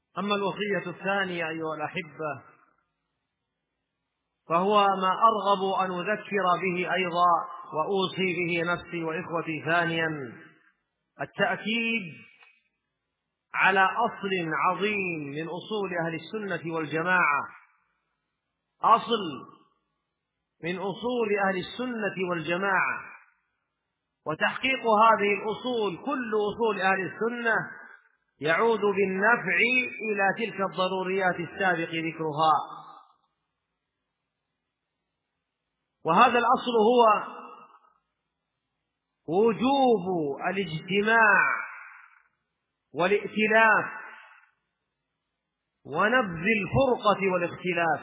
أما الوصية الثانية أيها الأحبة فهو ما أرغب أن أذكر به أيضا وأوصي به نفسي وإخوتي. ثانيا التأكيد على أصل عظيم من أصول أهل السنة والجماعة، أصل من أصول أهل السنة والجماعة، وتحقيق هذه الأصول كل أصول أهل السنة يعود بالنفع إلى تلك الضروريات السابق ذكرها. وهذا الأصل هو وجوب الاجتماع والائتلاف ونبذ الفرقة والاختلاف.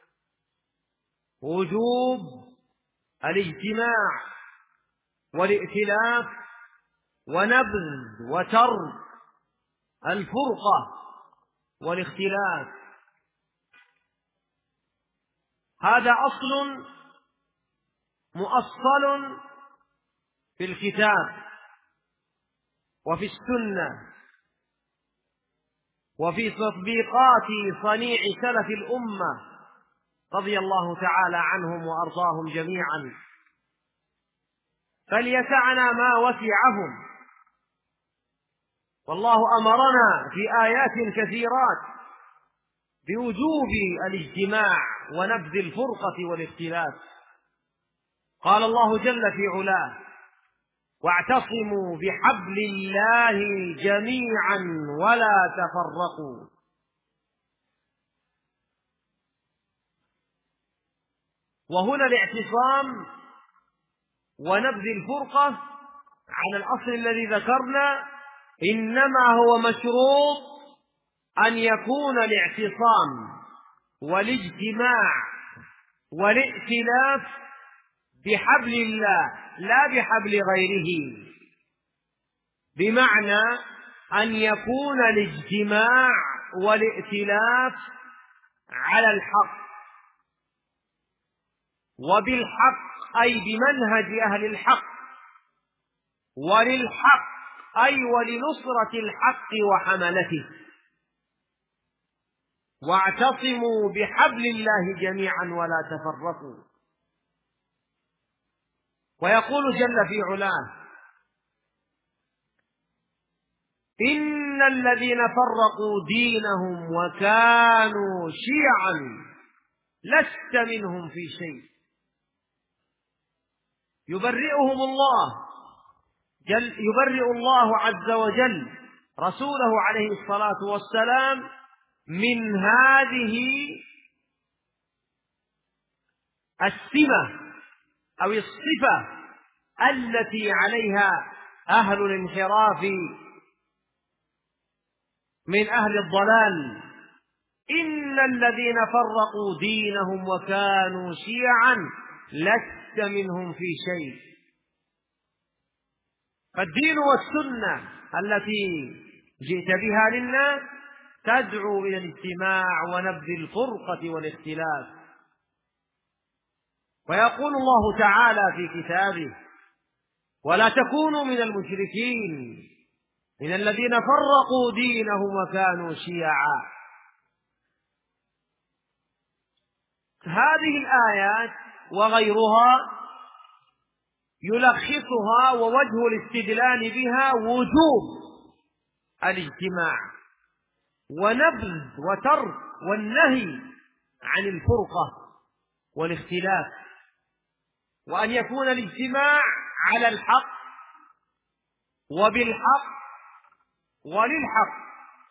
وجوب الاجتماع والائتلاف ونبذ وترك الفرقة والاختلاف. هذا أصل مؤصل في الكتاب وفي السنة وفي تطبيقات صنيع سلف الأمة رضي الله تعالى عنهم وأرضاهم جميعا، فليسعنا ما وسعهم. والله أمرنا في آيات كثيرات بوجوب الاجتماع ونبذ الفرقة والاختلاف. قال الله جل في علاه: واعتصموا بحبل الله جميعا ولا تفرقوا. وهنا الاعتصام ونبذ الفرقة على الأصل الذي ذكرنا إنما هو مشروط أن يكون الاعتصام والاجتماع والائتلاف بحبل الله لا بحبل غيره، بمعنى أن يكون الاجتماع والائتلاف على الحق وبالحق أي بمنهج أهل الحق، وللحق أي ولنصرة الحق وحملته. واعتصموا بحبل الله جميعا ولا تفرقوا. ويقول جل في علاه: إن الذين فرقوا دينهم وكانوا شيعا لست منهم في شيء. يبرئهم الله يبرئ الله عز وجل رسوله عليه الصلاة والسلام من هذه السمة أو الصفة التي عليها أهل الانحراف من أهل الضلال. إن الذين فرقوا دينهم وكانوا شيعا لست منهم في شيء. فالدين والسنة التي جئت بها للناس تدعو إلى الاجتماع ونبذ الفرقة والاختلاف. ويقول الله تعالى في كتابه: ولا تكونوا من المشركين من الذين فرقوا دينهم وكانوا شيعا. هذه الآيات وغيرها يلخصها ووجه الاستدلال بها وجوب الاجتماع ونبذ وترك والنهي عن الفرقة والاختلاف، وأن يكون الاجتماع على الحق وبالحق وللحق.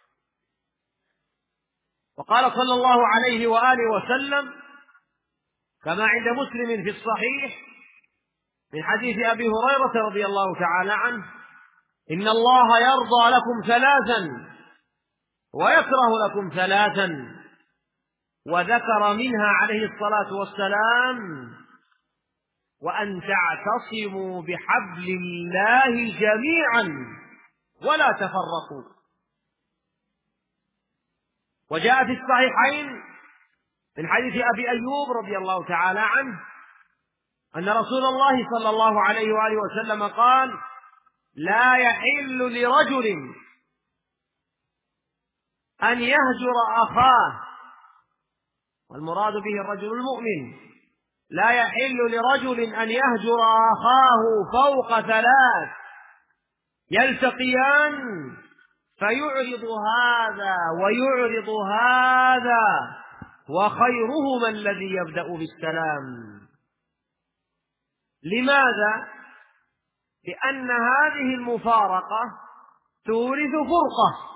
وقال صلى الله عليه وآله وسلم كما عند مسلم في الصحيح من حديث أبي هريرة رضي الله تعالى عنه: إن الله يرضى لكم ثلاثا ويكره لكم ثلاثا. وذكر منها عليه الصلاة والسلام: وأن تعتصموا بحبل الله جميعا ولا تفرقوا. وجاء في الصحيحين من حديث أبي أيوب رضي الله تعالى عنه أن رسول الله صلى الله عليه وآله وسلم قال: لا يحل لرجل أن يهجر أخاه، والمراد به الرجل المؤمن، لا يحل لرجل أن يهجر أخاه فوق 3 يلتقيان فيعرض هذا ويعرض هذا، وخيرهما الذي يبدأ بالسلام. لماذا؟ لأن هذه المفارقة تورث فرقة،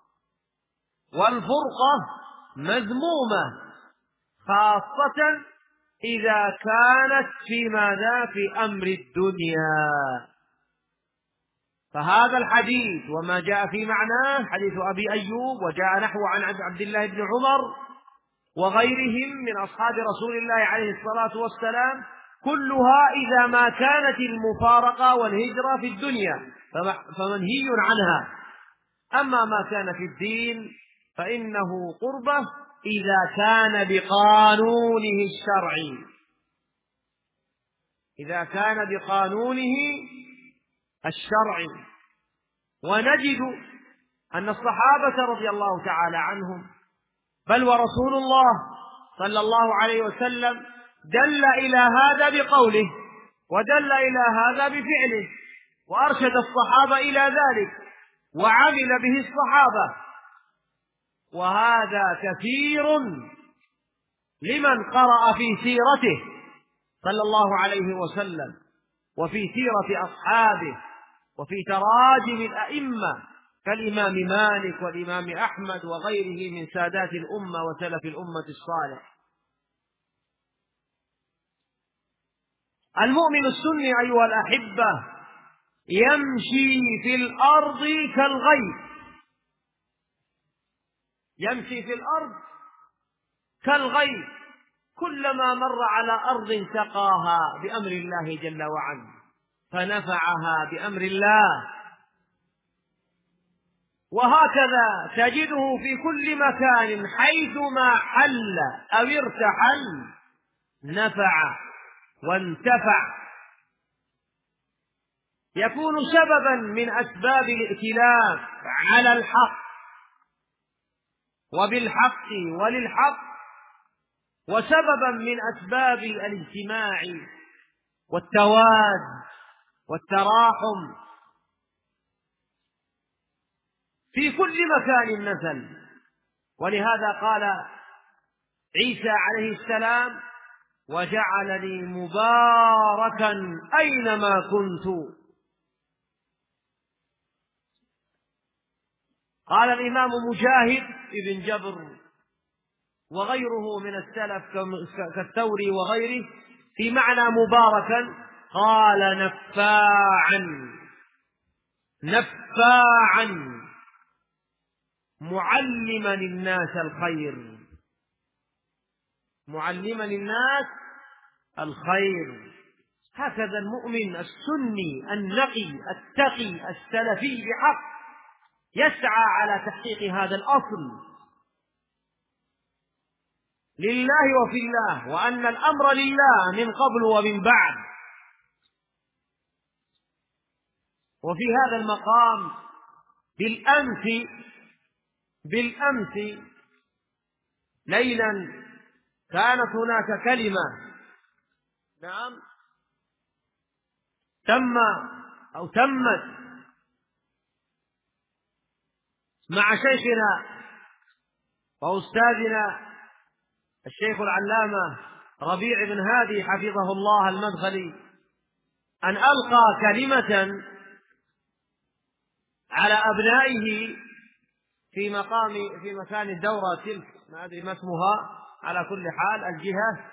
والفرقة مذمومة، خاصة إذا كانت في ماذا؟ في أمر الدنيا. فهذا الحديث وما جاء في معناه حديث أبي أيوب، وجاء نحو عن عبد الله بن عمر وغيرهم من أصحاب رسول الله عليه الصلاة والسلام، كلها إذا ما كانت المفارقة والهجرة في الدنيا فمنهي عنها. أما ما كان في الدين فإنه قربة إذا كان بقانونه الشرعي، إذا كان بقانونه الشرعي. ونجد أن الصحابة رضي الله تعالى عنهم، بل ورسول الله صلى الله عليه وسلم، دل إلى هذا بقوله ودل إلى هذا بفعله، وأرشد الصحابة إلى ذلك وعمل به الصحابة. وهذا كثير لمن قرأ في سيرته صلى الله عليه وسلم وفي سيرة أصحابه وفي تراجم الأئمة كالإمام مالك والإمام أحمد وغيره من سادات الأمة وسلف الأمة الصالح. المؤمن السني أيها الأحبة يمشي في الأرض كالغيث، يمشي في الأرض كالغيث، كلما مر على أرض سقاها بأمر الله جل وعلا فنفعها بأمر الله. وهكذا تجده في كل مكان حيثما حل أو ارتحل نفع وانتفع، يكون سببا من أسباب الائتلاف على الحق وبالحق وللحق، وسببا من أسباب الاجتماع والتواد والتراحم في كل مكان نزل. ولهذا قال عيسى عليه السلام: وجعلني مباركا أينما كنت. قال الإمام مجاهد ابن جبر وغيره من السلف كالثوري وغيره في معنى مباركا، قال نفاعا، نفاعا معلما الناس الخير، معلما الناس الخير. هكذا المؤمن السني النقي التقي السلفي بحق يسعى على تحقيق هذا الأصل لله وفي الله، وأن الأمر لله من قبل ومن بعد. وفي هذا المقام بالأمس ليلا كانت هناك كلمة تمت مع شيخنا وأستاذنا الشيخ العلامة ربيع بن هادي حفظه الله المدخلي، أن ألقى كلمة على أبنائه في مكان الدورة تلك، ما أدري ما اسمها، على كل حال الجهة،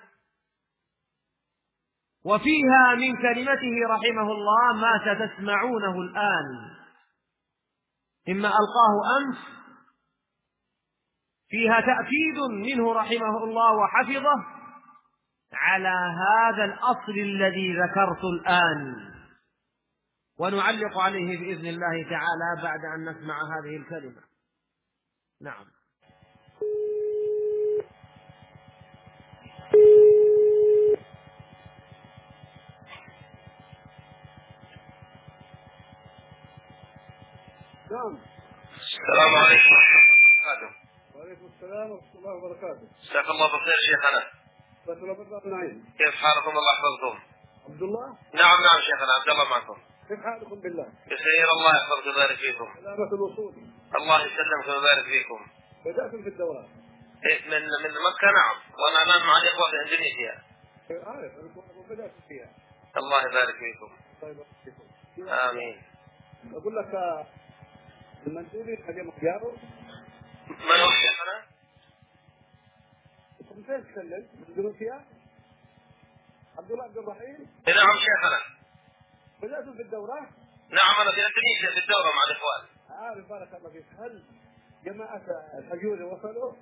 وفيها من كلمته رحمه الله ما ستسمعونه الآن، إما ألقاه أمس، فيها تأكيد منه رحمه الله وحفظه على هذا الأصل الذي ذكرت الآن، ونعلق عليه بإذن الله تعالى بعد أن نسمع هذه الكلمة. نعم. السلام عليكم ورحمة الله وبركاته. وعليكم السلام ورحمة الله وبركاته. جزاك الله بالخير شيخنا. كيف حالكم؟ الله يحفظكم. عبد الله؟ نعم شيخنا عبد الله معكم. كيف حالكم بالله؟ بخير الله يحفظكم ويبارك فيكم. سلامة الوصول. الله يسلمكم ويبارك فيكم. بدأتم في الدورات؟ من مكة نعم، وأنا الآن مع الإخوة في إندونيسيا. عارف أنكم بدأتم فيها. الله يبارك فيكم. الله يبارك فيكم. آمين. أقول لك المندوبي حاجة مخياره. من هو شيخنا؟ كنت فين تتكلم؟ من إندونيسيا؟ عبد الله عبد الرحيم؟ نعم شيخنا. بدأتم في الدورات؟ نعم أنا في إندونيسيا في الدورة مع الإخوان. عارف بارك الله فيك. هل جماعة الحجوري وصلوا؟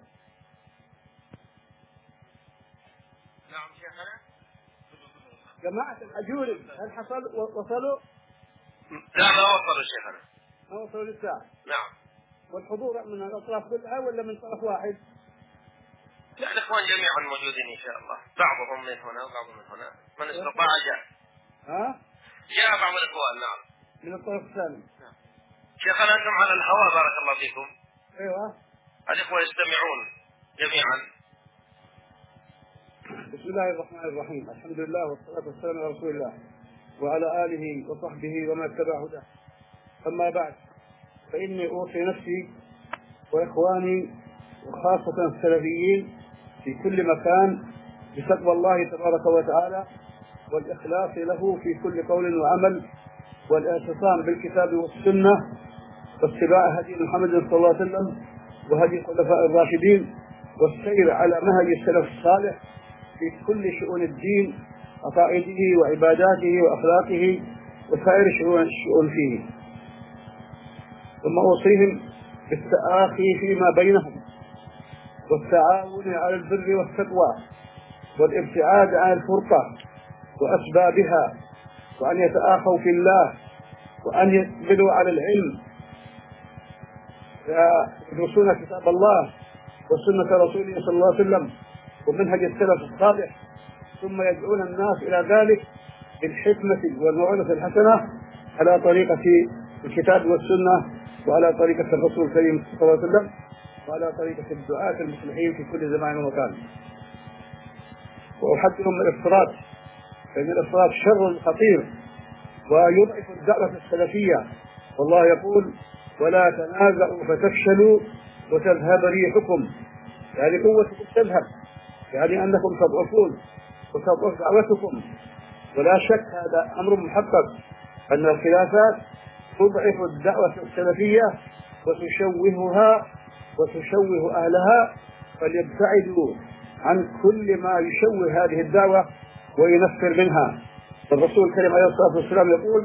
نعم شيخنا. جماعة الحجوري هل وصلوا؟ لا ما وصلوا شيخنا. ما وصلوا للساعة. نعم. والحضور من الأطراف كلها ولا من طرف واحد؟ لا الإخوان جميعا موجودين إن شاء الله، بعضهم من هنا وبعضهم من هنا، من استطاع جاء. ها؟ جاء بعض الإخوان نعم. من الطرف الثاني. نعم. شيخنا أنتم على الهواء بارك الله فيكم. أيوة. الإخوة يستمعون جميعا. بسم الله الرحمن الرحيم، الحمد لله والصلاة والسلام على رسول الله وعلى آله وصحبه وما اتبع هداه. أما بعد، فإني أوصي نفسي وإخواني وخاصة السلفيين في كل مكان بتقوى الله تبارك وتعالى والإخلاص له في كل قول وعمل، والاعتصام بالكتاب والسنة واتباع هدي محمد صلى الله عليه وسلم وهدي الخلفاء الراشدين والسير على نهج السلف الصالح في كل شؤون الدين، عقائده وعباداته وأخلاقه وسائر الشؤون فيه. ثم أوصيهم بالتآخي فيما بينهم والتعاون على البر والتقوى والابتعاد عن الفرقة وأسبابها، وأن يتآخوا في الله، وأن يقبلوا على العلم، يدرسون كتاب الله وسنة رسوله صلى الله عليه وسلم ومنهج السلف الصالح، ثم يدعون الناس إلى ذلك بالحكمة والموعظة الحسنة على طريقة الكتاب والسنة وعلى طريقة الرسول الكريم صلى الله عليه وسلم وعلى طريقة الدعاة المصلحين في كل زمان ومكان. وأحذرهم من الإفراط، فإن الإفراط شر خطير ويضعف الدعوة السلفية، والله يقول: ولا تنازعوا فتفشلوا وتذهب ريحكم، يعني قوتكم تذهب، يعني أنكم تضعفون وتضعف دعوتكم. ولا شك هذا أمر محقق أن الخلافات تضعف الدعوة السلفية وتشوهها وتشوه أهلها، فليبتعدوا عن كل ما يشوه هذه الدعوة وينفر منها. الرسول الكريم عليه الصلاة والسلام يقول: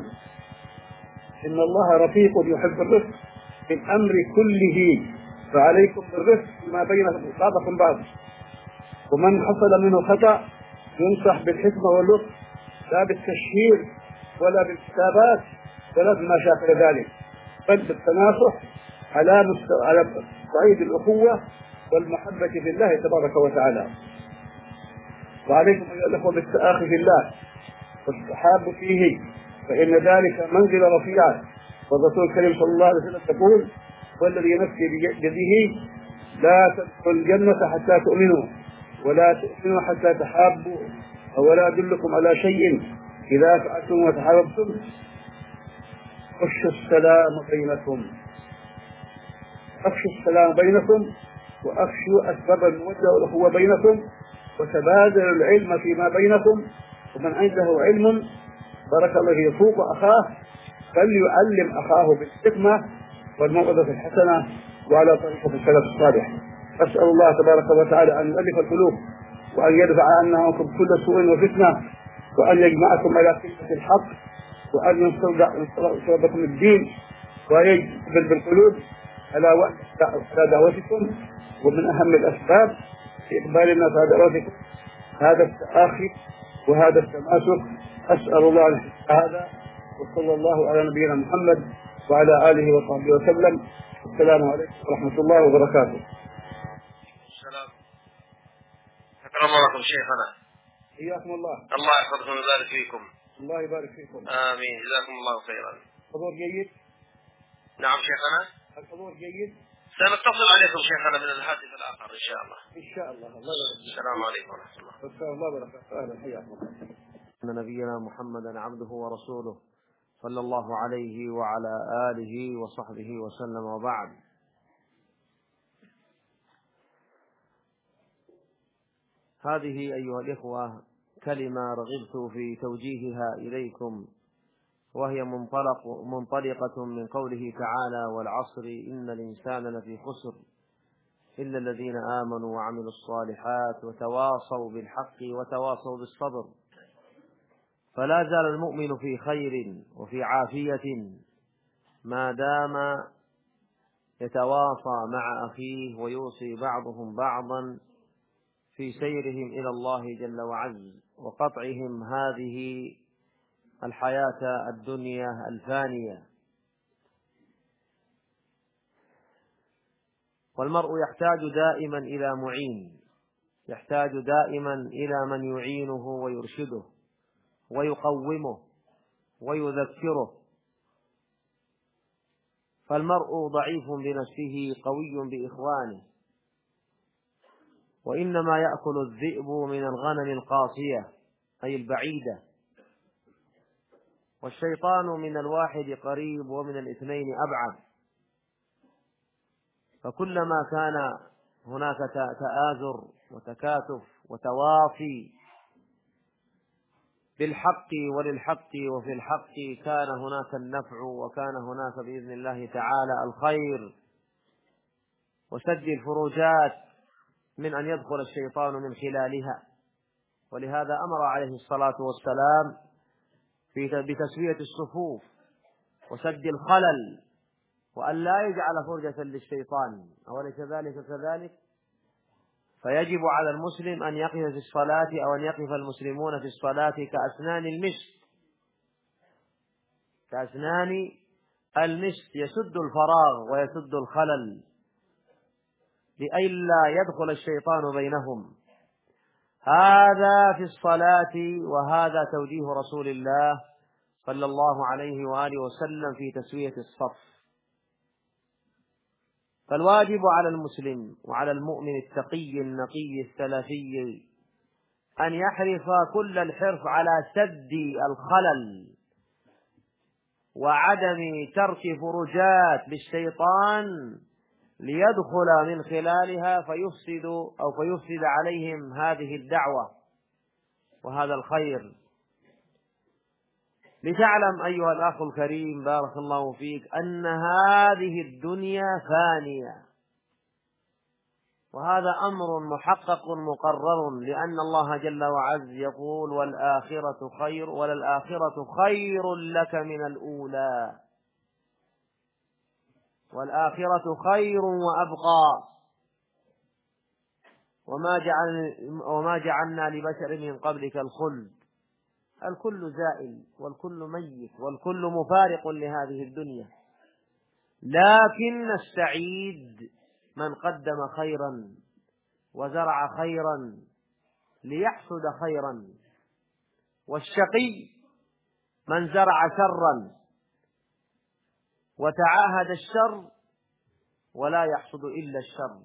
إن الله رفيق يحب الرفق في الأمر كله، فعليكم بالرفق ما بين بعضكم بعض، ومن حصل منه خطأ ينصح بالحكمة واللطف، لا بالتشهير ولا بالكتابات ولا بما شاكل ذلك، بل بالتناصح على صعيد الأخوة والمحبة في الله تبارك وتعالى. وعليكم أيها الأخوة بالتآخي في الله والتحاب فيه، فإن ذلك منزل رفيعة. والرسول الكريم صلى الله عليه وسلم يقول: والذي نفسي بيده لا تدخلوا الجنة حتى تؤمنوا ولا تؤمنوا حتى تحابوا، ولا أدلكم على شيء إذا فعلتم وتحاببتم افشوا السلام بينكم، افشوا السلام بينكم وافشوا أسباب المودة والأخوة بينكم، وتبادلوا العلم فيما بينكم، ومن عنده علم بارك الله فيه يفوق أخاه فليعلم أخاه بالحكمة والموعظة الحسنة وعلى طريقة السلف الصالح. أسأل الله تبارك وتعالى أن يؤلف القلوب وأن يدفع عنكم كل سوء وفتنة، وأن يجمعكم على كلمة الحق، وأن ينصر بكم الدين، وأن يجبر بالقلوب على دعوتكم. ومن أهم الأسباب في إقبال الناس على دعوتكم هذا التآخي وهذا التماسك. أسأل الله أن يحفظ هذا، وصلى الله على نبينا محمد وعلى آله وصحبه وسلم. السلام عليكم ورحمة الله وبركاته. السلام. أكرم الله شيخنا. حياكم الله. الله يحفظكم ويبارك فيكم. الله يبارك فيكم. آمين. جزاكم الله خيرا. الحضور جيد؟ نعم شيخنا. الحضور جيد؟ سنتصل عليكم شيخنا من الهاتف الآخر إن شاء الله. إن شاء الله. السلام عليكم ورحمة الله. السلام الله وبركاته. أهلا حياكم. أن نبينا محمدا عبده ورسوله صلى الله عليه وعلى آله وصحبه وسلم، وبعد. هذه أيها الإخوة كلمة رغبت في توجيهها إليكم، وهي منطلقة من قوله تعالى: والعصر إن الإنسان لفي خسر إلا الذين آمنوا وعملوا الصالحات وتواصوا بالحق وتواصوا بالصبر. فلا زال المؤمن في خير وفي عافية ما دام يتواصى مع أخيه ويوصي بعضهم بعضا في سيرهم إلى الله جل وعز وقطعهم هذه الحياة الدنيا الفانية. والمرء يحتاج دائما إلى معين، يحتاج دائما إلى من يعينه ويرشده ويقومه ويذكره. فالمرء ضعيف بنفسه قوي بإخوانه، وإنما يأكل الذئب من الغنم القاصية أي البعيدة، والشيطان من الواحد قريب ومن الاثنين أبعد. فكلما كان هناك تآزر وتكاتف وتواصي بالحق وللحق وفي الحق، كان هناك النفع وكان هناك بإذن الله تعالى الخير وسد الفروجات من أن يدخل الشيطان من خلالها. ولهذا أمر عليه الصلاة والسلام بتسوية الصفوف وسد الخلل، وأن لا يجعل فرجة للشيطان، أوليس ذلك كذلك؟ فيجب على المسلم أن يقف في الصلاة، أو أن يقف المسلمون في الصلاة كأسنان المشط، كأسنان المشط، يسد الفراغ ويسد الخلل لئلا يدخل الشيطان بينهم. هذا في الصلاة، وهذا توجيه رسول الله صلى الله عليه وآله وسلم في تسوية الصف. فالواجب على المسلم وعلى المؤمن التقي النقي السلفي أن يحرص كل الحرص على سد الخلل وعدم ترك فرجات للشيطان ليدخل من خلالها فيفسد عليهم هذه الدعوة وهذا الخير. لتعلم أيها الأخ الكريم بارك الله فيك أن هذه الدنيا فانية، وهذا أمر محقق مقرر، لأن الله جل وعز يقول: والآخرة خير، وللآخرة خير لك من الأولى، والآخرة خير وأبقى، وما جعلنا لبشر من قبلك الخلد. الكل زائل والكل ميت والكل مفارق لهذه الدنيا، لكن السعيد من قدم خيرا وزرع خيرا ليحصد خيرا، والشقي من زرع شرا وتعاهد الشر ولا يحصد إلا الشر.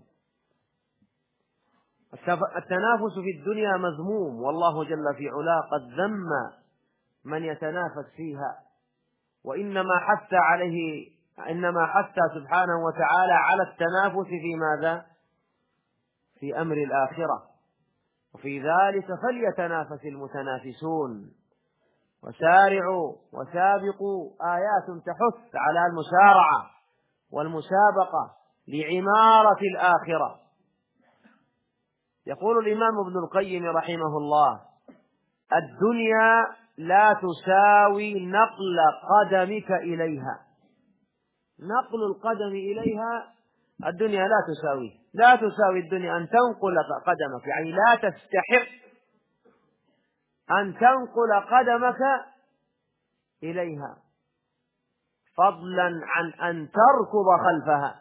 التنافس في الدنيا مذموم، والله جل في علاه قد ذم من يتنافس فيها، وإنما حث سبحانه وتعالى على التنافس في ماذا؟ في أمر الآخرة، وفي ذلك فليتنافس المتنافسون. وسارعوا وسابقوا آيات تحث على المسارعة والمسابقة لعمارة الآخرة. يقول الإمام ابن القيم رحمه الله: الدنيا لا تساوي نقل قدمك إليها. نقل القدم إليها الدنيا لا تساوي الدنيا أن تنقل قدمك، يعني لا تستحق أن تنقل قدمك إليها، فضلا عن أن تركض خلفها.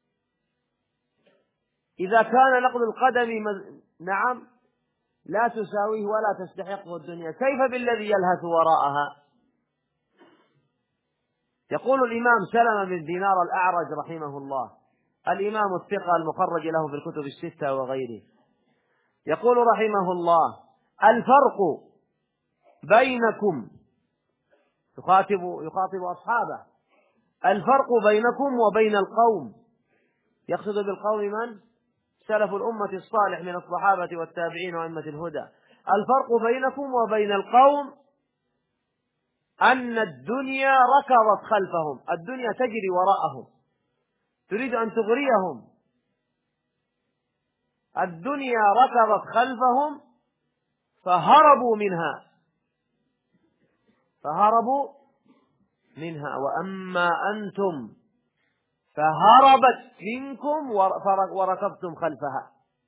إذا كان نقل القدم نعم لا تساويه ولا تستحقه الدنيا، كيف بالذي يلهث وراءها؟ يقول الإمام سلمة بن دينار الأعرج رحمه الله: الإمام الثقة المخرج له في الكتب الستة وغيره. يقول رحمه الله: الفرق بينكم، يخاطب أصحابه، الفرق بينكم وبين القوم، يقصد بالقوم من؟ سلف الأمة الصالح من الصحابة والتابعين وأئمة الهدى. الفرق بينكم وبين القوم أن الدنيا ركضت خلفهم، الدنيا تجري وراءهم، تريد أن تغريهم. الدنيا ركضت خلفهم فهربوا منها، وأما أنتم فهربت منكم وركضتم خلفها.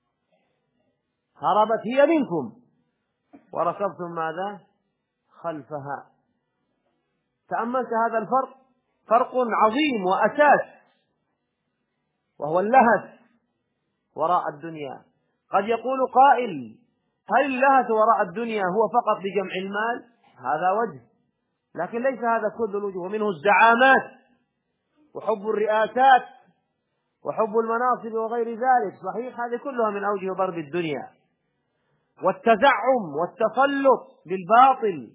هربت هي منكم وركضتم ماذا؟ خلفها. تأملت هذا الفرق؟ فرق عظيم وأساس، وهو اللهث وراء الدنيا. قد يقول قائل: هل اللهث وراء الدنيا هو فقط لجمع المال؟ هذا وجه، لكن ليس هذا كل الوجه، ومنه الزعامات وحب الرئاسات وحب المناصب وغير ذلك. صحيح، هذه كلها من أوجه ضرب الدنيا، والتزعم والتسلط بالباطل،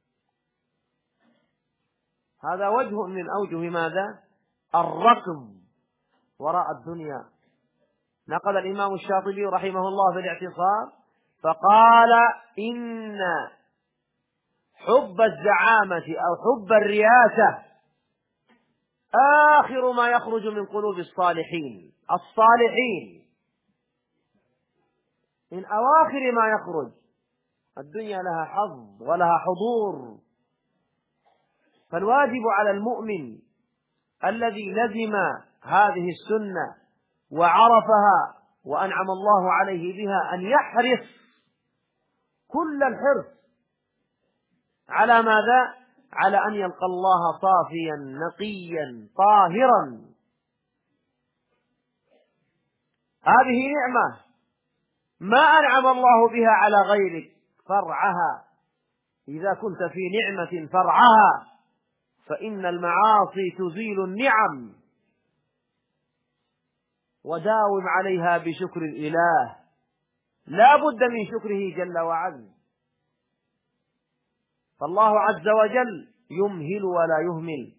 هذا وجه من أوجه ماذا؟ الركض وراء الدنيا. نقل الإمام الشاطبي رحمه الله في الاعتصام فقال: إن حب الزعامة أو حب الرياسة آخر ما يخرج من قلوب الصالحين. من أواخر ما يخرج. الدنيا لها حظ ولها حضور، فالواجب على المؤمن الذي لزم هذه السنة وعرفها وأنعم الله عليه بها أن يحرص كل الحرص على ماذا؟ على أن يلقى الله صافيا نقيا طاهرا. هذه نعمة ما أنعم الله بها على غيرك، فرعها. إذا كنت في نعمة فرعها، فإن المعاصي تزيل النعم، وداوم عليها بشكر الإله، لا بد من شكره جل وعلا. فالله عز وجل يمهل ولا يهمل.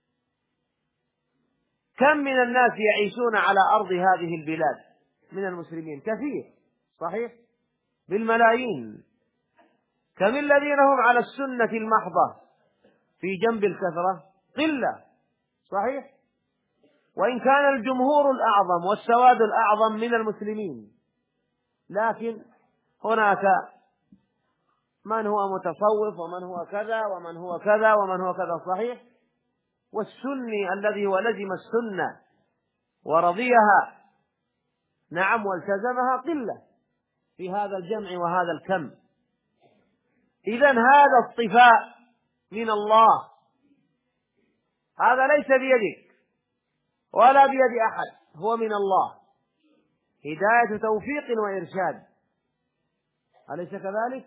كم من الناس يعيشون على أرض هذه البلاد من المسلمين؟ كثير، صحيح، بالملايين. كم الذين هم على السنة المحضة في جنب الكثرة؟ قلة، صحيح، وإن كان الجمهور الأعظم والسواد الأعظم من المسلمين، لكن هناك من هو متصوف ومن هو كذا ومن هو كذا ومن هو كذا، صحيح. والسني الذي هو لزم السنة ورضيها، نعم، والتزمها، قلة في هذا الجمع وهذا الكم. إذن هذا اصطفاء من الله، هذا ليس بيدك ولا بيد أحد، هو من الله، هداية توفيق وإرشاد، أليس كذلك؟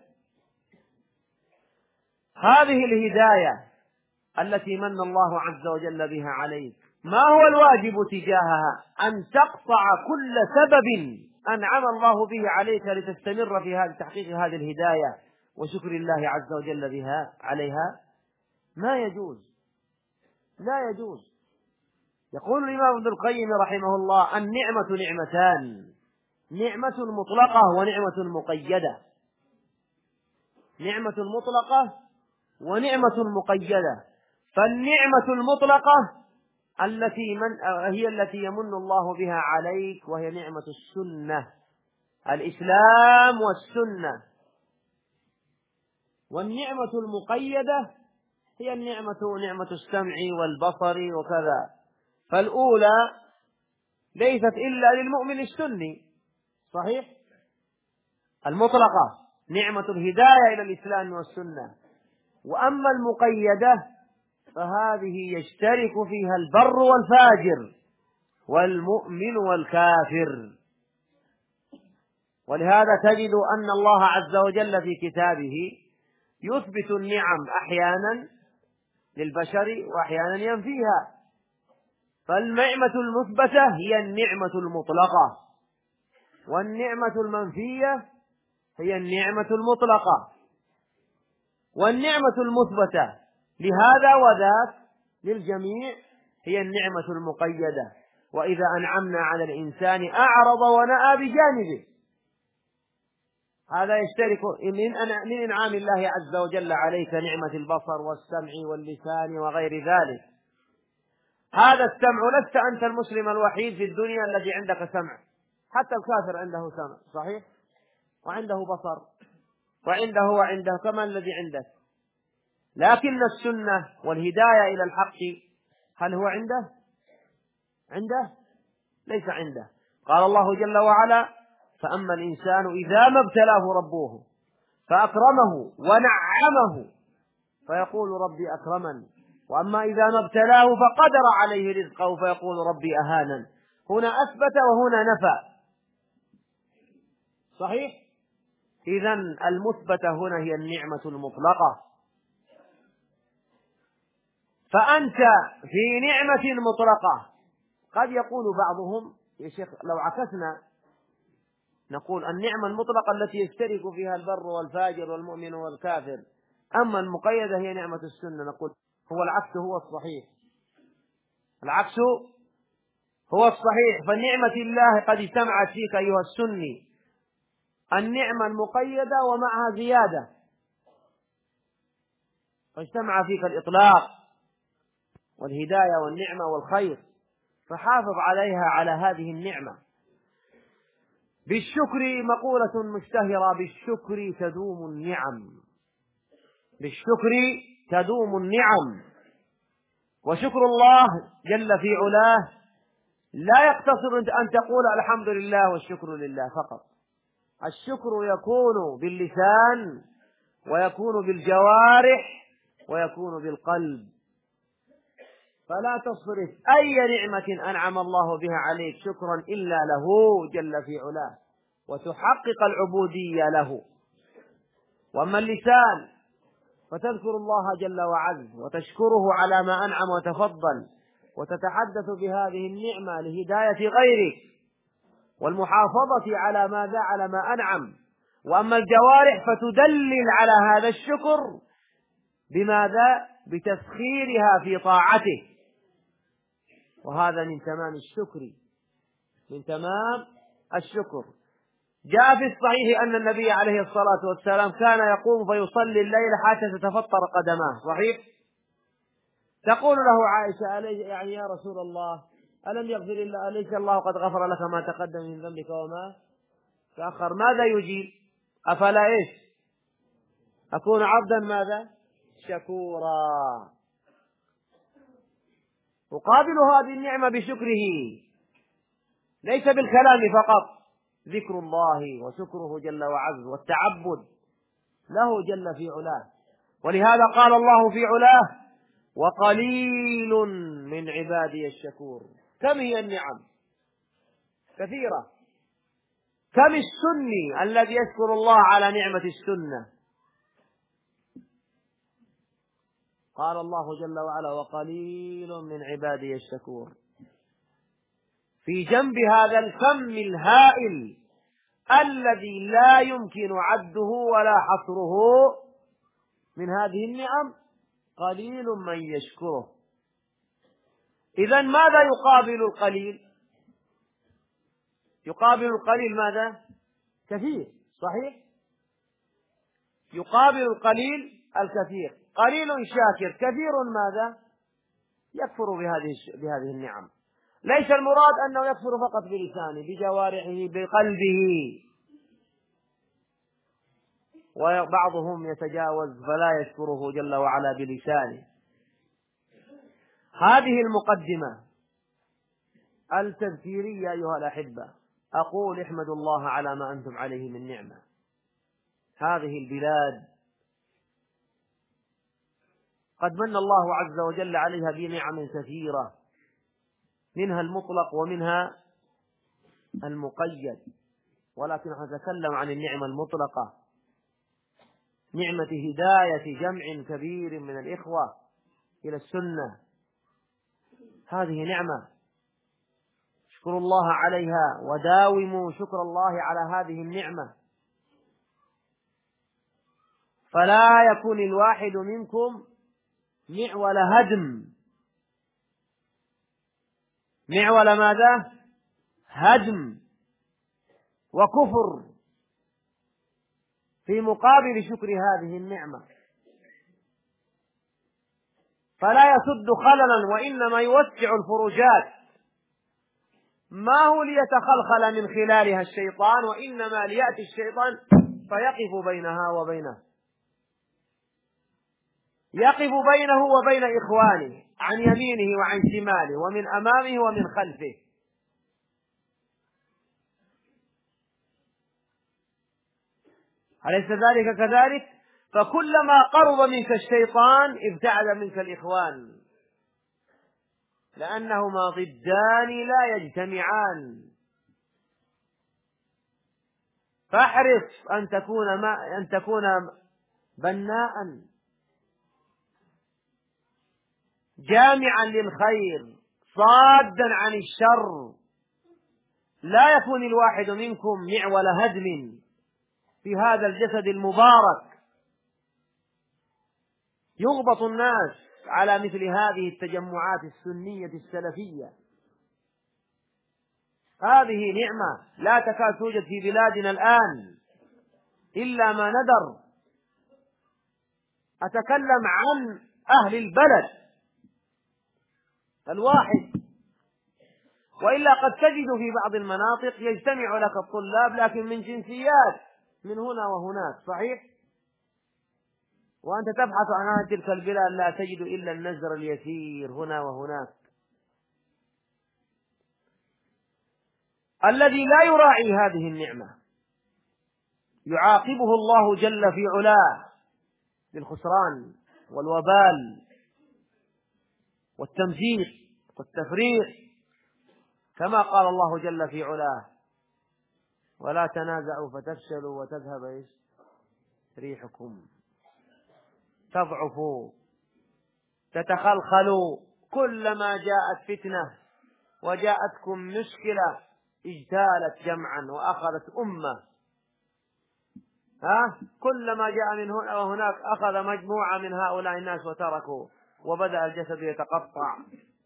هذه الهداية التي من الله عز وجل بها عليك، ما هو الواجب تجاهها؟ أن تقطع كل سبب أنعم الله به عليك لتستمر في تحقيق هذه الهداية وشكر الله عز وجل بها عليها. ما يجوز، لا يجوز. يقول الإمام ابن القيم رحمه الله: النعمة نعمتان، نعمة مطلقة ونعمة مقيدة. نعمة مطلقة ونعمة مقيدة. فالنعمة المطلقة هي التي يمن الله بها عليك، وهي نعمة السنة، الإسلام والسنة. والنعمة المقيدة هي نعمة السمع والبصر وكذا. فالأولى ليست إلا للمؤمن السني، صحيح، المطلقة، نعمة الهداية إلى الإسلام والسنة. وأما المقيدة فهذه يشترك فيها البر والفاجر والمؤمن والكافر. ولهذا تجد أن الله عز وجل في كتابه يثبت النعم أحيانا للبشر وأحيانا ينفيها. فالنعمة المثبتة هي النعمة المطلقة، والنعمة المنفية هي النعمة المطلقة. والنعمة المثبتة لهذا وذاك للجميع هي النعمة المقيدة، وإذا أنعمنا على الإنسان أعرض ونأى بجانبه. هذا يشترك من إنعام الله عز وجل عليك نعمة البصر والسمع واللسان وغير ذلك. هذا السمع لست أنت المسلم الوحيد في الدنيا الذي عندك سمع، حتى الكافر عنده سمع صحيح، وعنده بصر وعنده كما الذي عندك، لكن السنة والهداية إلى الحق هل هو عنده؟ ليس عنده. قال الله جل وعلا: فأما الإنسان إذا ما ابتلاه ربه فأكرمه ونعمه فيقول ربي أكرمن، وأما إذا ما ابتلاه فقدر عليه رزقه فيقول ربي أهانن. هنا أثبت وهنا نفى، صحيح؟ إذن المثبتة هنا هي النعمة المطلقة. فأنت في نعمة مطلقة. قد يقول بعضهم: يا شيخ لو عكسنا نقول النعمة المطلقة التي يشترك فيها البر والفاجر والمؤمن والكافر، أما المقيدة هي نعمة السنة. نقول هو العكس هو الصحيح، العكس هو الصحيح. فالنعمة الله قد اجتمعت فيك أيها السني النعمة المقيدة ومعها زيادة، فاجتمع فيك الإطلاق والهداية والنعمة والخير، فحافظ عليها على هذه النعمة. بالشكر مقولة مشتهرة: بالشكر تدوم النعم، بالشكر تدوم النعم. وشكر الله جل في علاه لا يقتصر أن تقول الحمد لله والشكر لله فقط. الشكر يكون باللسان ويكون بالجوارح ويكون بالقلب. فلا تصرف أي نعمة أنعم الله بها عليك شكرا إلا له جل في علاه، وتحقق العبودية له. وأما اللسان فتذكر الله جل وعز وتشكره على ما أنعم وتفضل، وتتحدث بهذه النعمة لهداية غيرك والمحافظة على ما أنعم. وأما الجوارح فتدلل على هذا الشكر بماذا؟ بتسخيرها في طاعته، وهذا من تمام الشكر، من تمام الشكر. جاء في الصحيح أن النبي عليه الصلاة والسلام كان يقوم فيصلي الليل حتى تتفطر قدماه، صحيح؟ تقول له عائشة: يعني يا رسول الله ألم يغفر الله أليس الله قد غفر لك ما تقدم من ذنبك وما تأخر؟ ماذا يجيب؟ أفلا أكون عبدا ماذا؟ شكورا. أقابل هذه النعمة بشكره، ليس بالكلام فقط، ذكر الله وشكره جل وعز والتعبد له جل في علاه. ولهذا قال الله في علاه: وقليل من عبادي الشكور. كم هي النعم؟ كثيرة. كم السني الذي يشكر الله على نعمة السنة؟ قال الله جل وعلا: وقليل من عبادي الشكور. في جنب هذا الكم الهائل الذي لا يمكن عده ولا حصره من هذه النعم قليل من يشكره. إذن ماذا يقابل القليل؟ يقابل القليل ماذا؟ كثير، صحيح؟ يقابل القليل الكثير. قليل شاكر، كثير ماذا؟ يكفر بهذه النعم. ليس المراد أنه يكفر فقط بلسانه، بجوارحه، بقلبه، وبعضهم يتجاوز فلا يشكره جل وعلا بلسانه. هذه المقدمة التذكيرية أيها الأحبة، أقول احمدوا الله على ما أنتم عليه من نعمة. هذه البلاد قد من الله عز وجل عليها بنعم كثيرة، منها المطلق ومنها المقيد، ولكن نتكلم عن النعمة المطلقة، نعمة هداية جمع كبير من الإخوة إلى السنة. هذه نعمة اشكروا الله عليها وداوموا شكر الله على هذه النعمة، فلا يكون الواحد منكم معول هدم. معول ماذا؟ هدم وكفر في مقابل شكر هذه النعمة، فلا يسد خللا وإنما يوسع الفروجات، ما هو ليتخلخل من خلالها الشيطان، وإنما ليأتي الشيطان فيقف بينها وبينه، يقف بينه وبين إخوانه عن يمينه وعن شماله ومن أمامه ومن خلفه. أليس ذلك كذلك؟ فكلما قرب منك الشيطان ابتعد منك الإخوان، لأنهما ضدان لا يجتمعان. فاحرص أن تكون بناء جامعا للخير صادا عن الشر. لا يكون الواحد منكم معول هدم في هذا الجسد المبارك. يغبط الناس على مثل هذه التجمعات السنية السلفية. هذه نعمة لا تكاد توجد في بلادنا الآن إلا ما ندر. أتكلم عن أهل البلد الواحد، وإلا قد تجد في بعض المناطق يجتمع لك الطلاب لكن من جنسيات من هنا وهناك، صحيح؟ وأنت تبحث عن تلك البلاد لا تجد إلا النزر اليسير هنا وهناك. الذي لا يراعي هذه النعمة يعاقبه الله جل في علاه بالخسران والوبال والتمزيق والتفريق، كما قال الله جل في علاه: ولا تنازعوا فتفشلوا وتذهب ريحكم. تضعفوا تتخلخلوا، كلما جاءت فتنة وجاءتكم مشكلة اجتالت جمعا وأخذت أمة. كلما جاء من هنا وهناك أخذ مجموعة من هؤلاء الناس وتركوا، وبدأ الجسد يتقطع.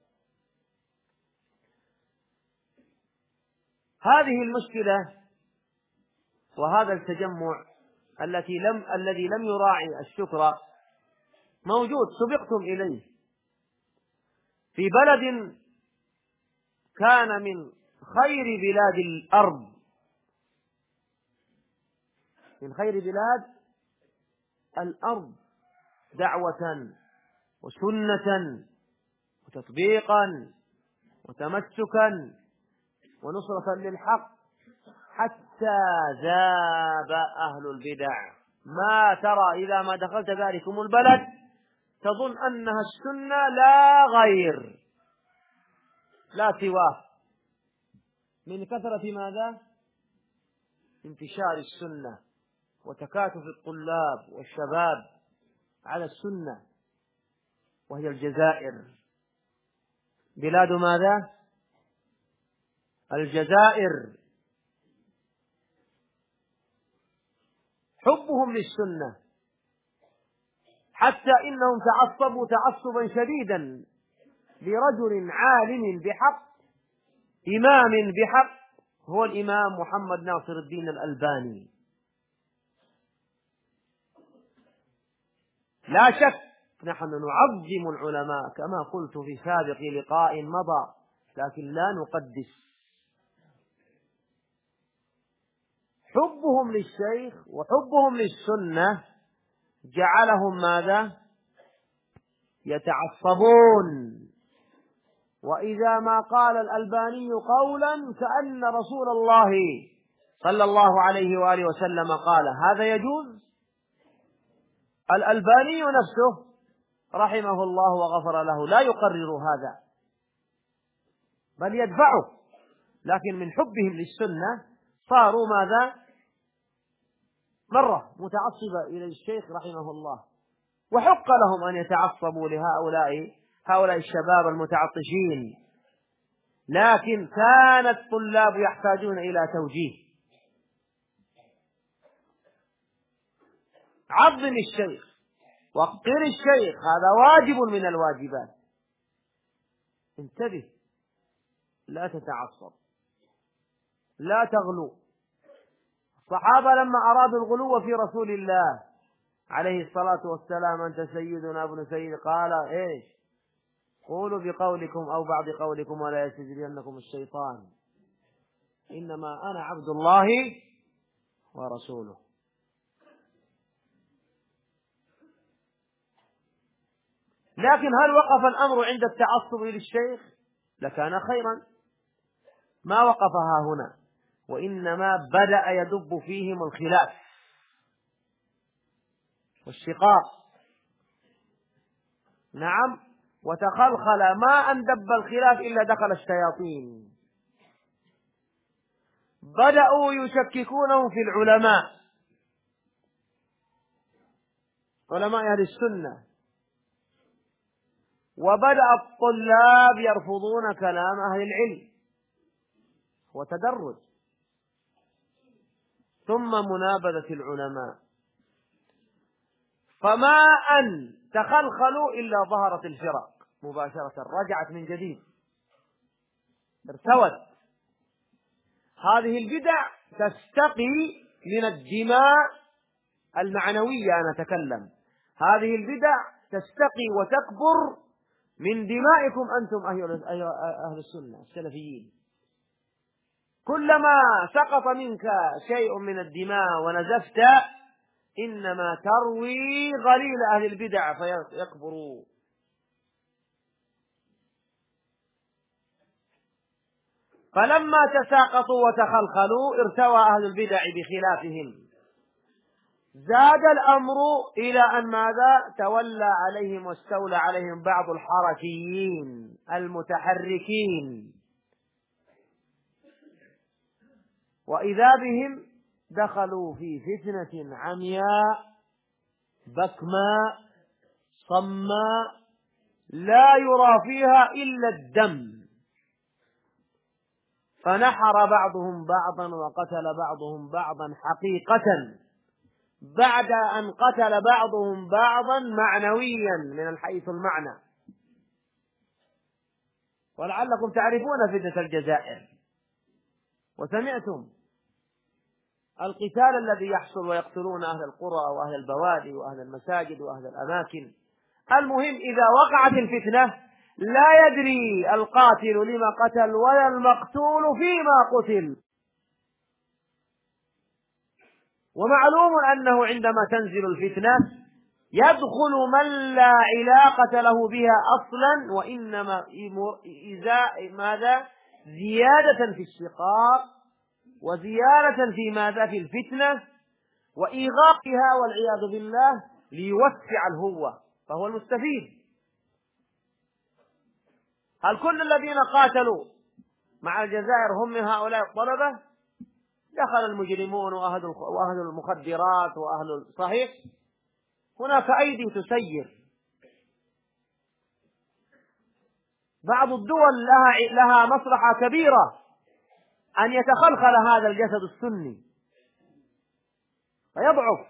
هذه المشكلة وهذا التجمع الذي لم يراعي الشكر موجود، سبقتم إليه في بلد كان من خير بلاد الأرض، من خير بلاد الأرض دعوة وسنة وتطبيقا وتمسكا ونصرة للحق، حتى ذاب أهل البدع. ما ترى إذا ما دخلت ذلكم البلد تظن أنها السنة لا غير، لا سواه، من كثرة ماذا؟ انتشار السنة وتكاتف الطلاب والشباب على السنة. وهي الجزائر، بلاد ماذا؟ الجزائر. حبهم للسنة حتى إنهم تعصبوا تعصبا شديدا لرجل عالم بحق، إمام بحق، هو الإمام محمد ناصر الدين الألباني. لا شك نحن نعظم العلماء كما قلت في سابق لقاء مضى، لكن لا نقدس. حبهم للشيخ وحبهم للسنة جعلهم ماذا؟ يتعصبون. وإذا ما قال الألباني قولا كأن رسول الله صلى الله عليه وآله وسلم قال، هذا يجوز؟ الألباني نفسه رحمه الله وغفر له لا يقرر هذا، بل يدفعه، لكن من حبهم للسنة صاروا ماذا؟ مرة متعصبة إلى الشيخ رحمه الله، وحق لهم أن يتعصبوا لهؤلاء الشباب المتعطشين. لكن كان الطلاب يحتاجون إلى توجيه. عظم الشيخ، وقر الشيخ، هذا واجب من الواجبات. انتبه، لا تتعصب، لا تغلو. الصحابة لما أرادوا الغلو في رسول الله عليه الصلاة والسلام: أنت سيدنا ابن سيد، قال: إيش؟ قولوا بقولكم أو بعض قولكم ولا يستجرينكم الشيطان، إنما أنا عبد الله ورسوله. لكن هل وقف الأمر عند التعصب للشيخ؟ لكان خيرا. ما وقفها هنا، وإنما بدأ يدب فيهم الخلاف والشقاق. نعم، وتخلخل، ما أن دب الخلاف إلا دخل الشياطين. بدأوا يشككونهم في العلماء، علماء أهل السنة، وبدأ الطلاب يرفضون كلام أهل العلم، وتدرج، ثم منابذة العلماء. فما أن تخلخلوا إلا ظهرت الفرق مباشرة، رجعت من جديد، ارتوت. هذه البدع تستقي من الدماء المعنوية، أنا أتكلم، هذه البدع تستقي وتكبر من دمائكم أنتم أهل السنة السلفيين. كلما سقط منك شيء من الدماء ونزفت، إنما تروي غليل أهل البدع فيكبروا. فلما تساقطوا وتخلخلوا ارتوى أهل البدع بخلافهم، زاد الأمر إلى أن ماذا؟ تولى عليهم واستولى عليهم بعض الحركيين المتحركين، وإذا بهم دخلوا في فتنة عمياء بكماء صماء لا يرى فيها إلا الدم، فنحر بعضهم بعضا وقتل بعضهم بعضا حقيقة، بعد أن قتل بعضهم بعضا معنويا من حيث المعنى. ولعلكم تعرفون فتنة الجزائر، وسمعتم القتال الذي يحصل، ويقتلون أهل القرى وأهل البوادي وأهل المساجد وأهل الأماكن. المهم إذا وقعت الفتنة لا يدري القاتل لما قتل ولا المقتول فيما قتل. ومعلوم أنه عندما تنزل الفتنة يدخل من لا علاقة له بها أصلا، وإنما ماذا؟ زيادة في الشقاق، وزيادة في ماذا؟ في الفتنة، وإيغاقها والعياذ بالله ليوسع الهوة، فهو المستفيد. هل كل الذين قاتلوا مع الجزائر هم من هؤلاء الطلبة؟ دخل المجرمون وأهل المخدرات وأهل صحيح، هناك أيدي تسير. بعض الدول لها مصلحة كبيرة أن يتخلخل هذا الجسد السني فيضعف.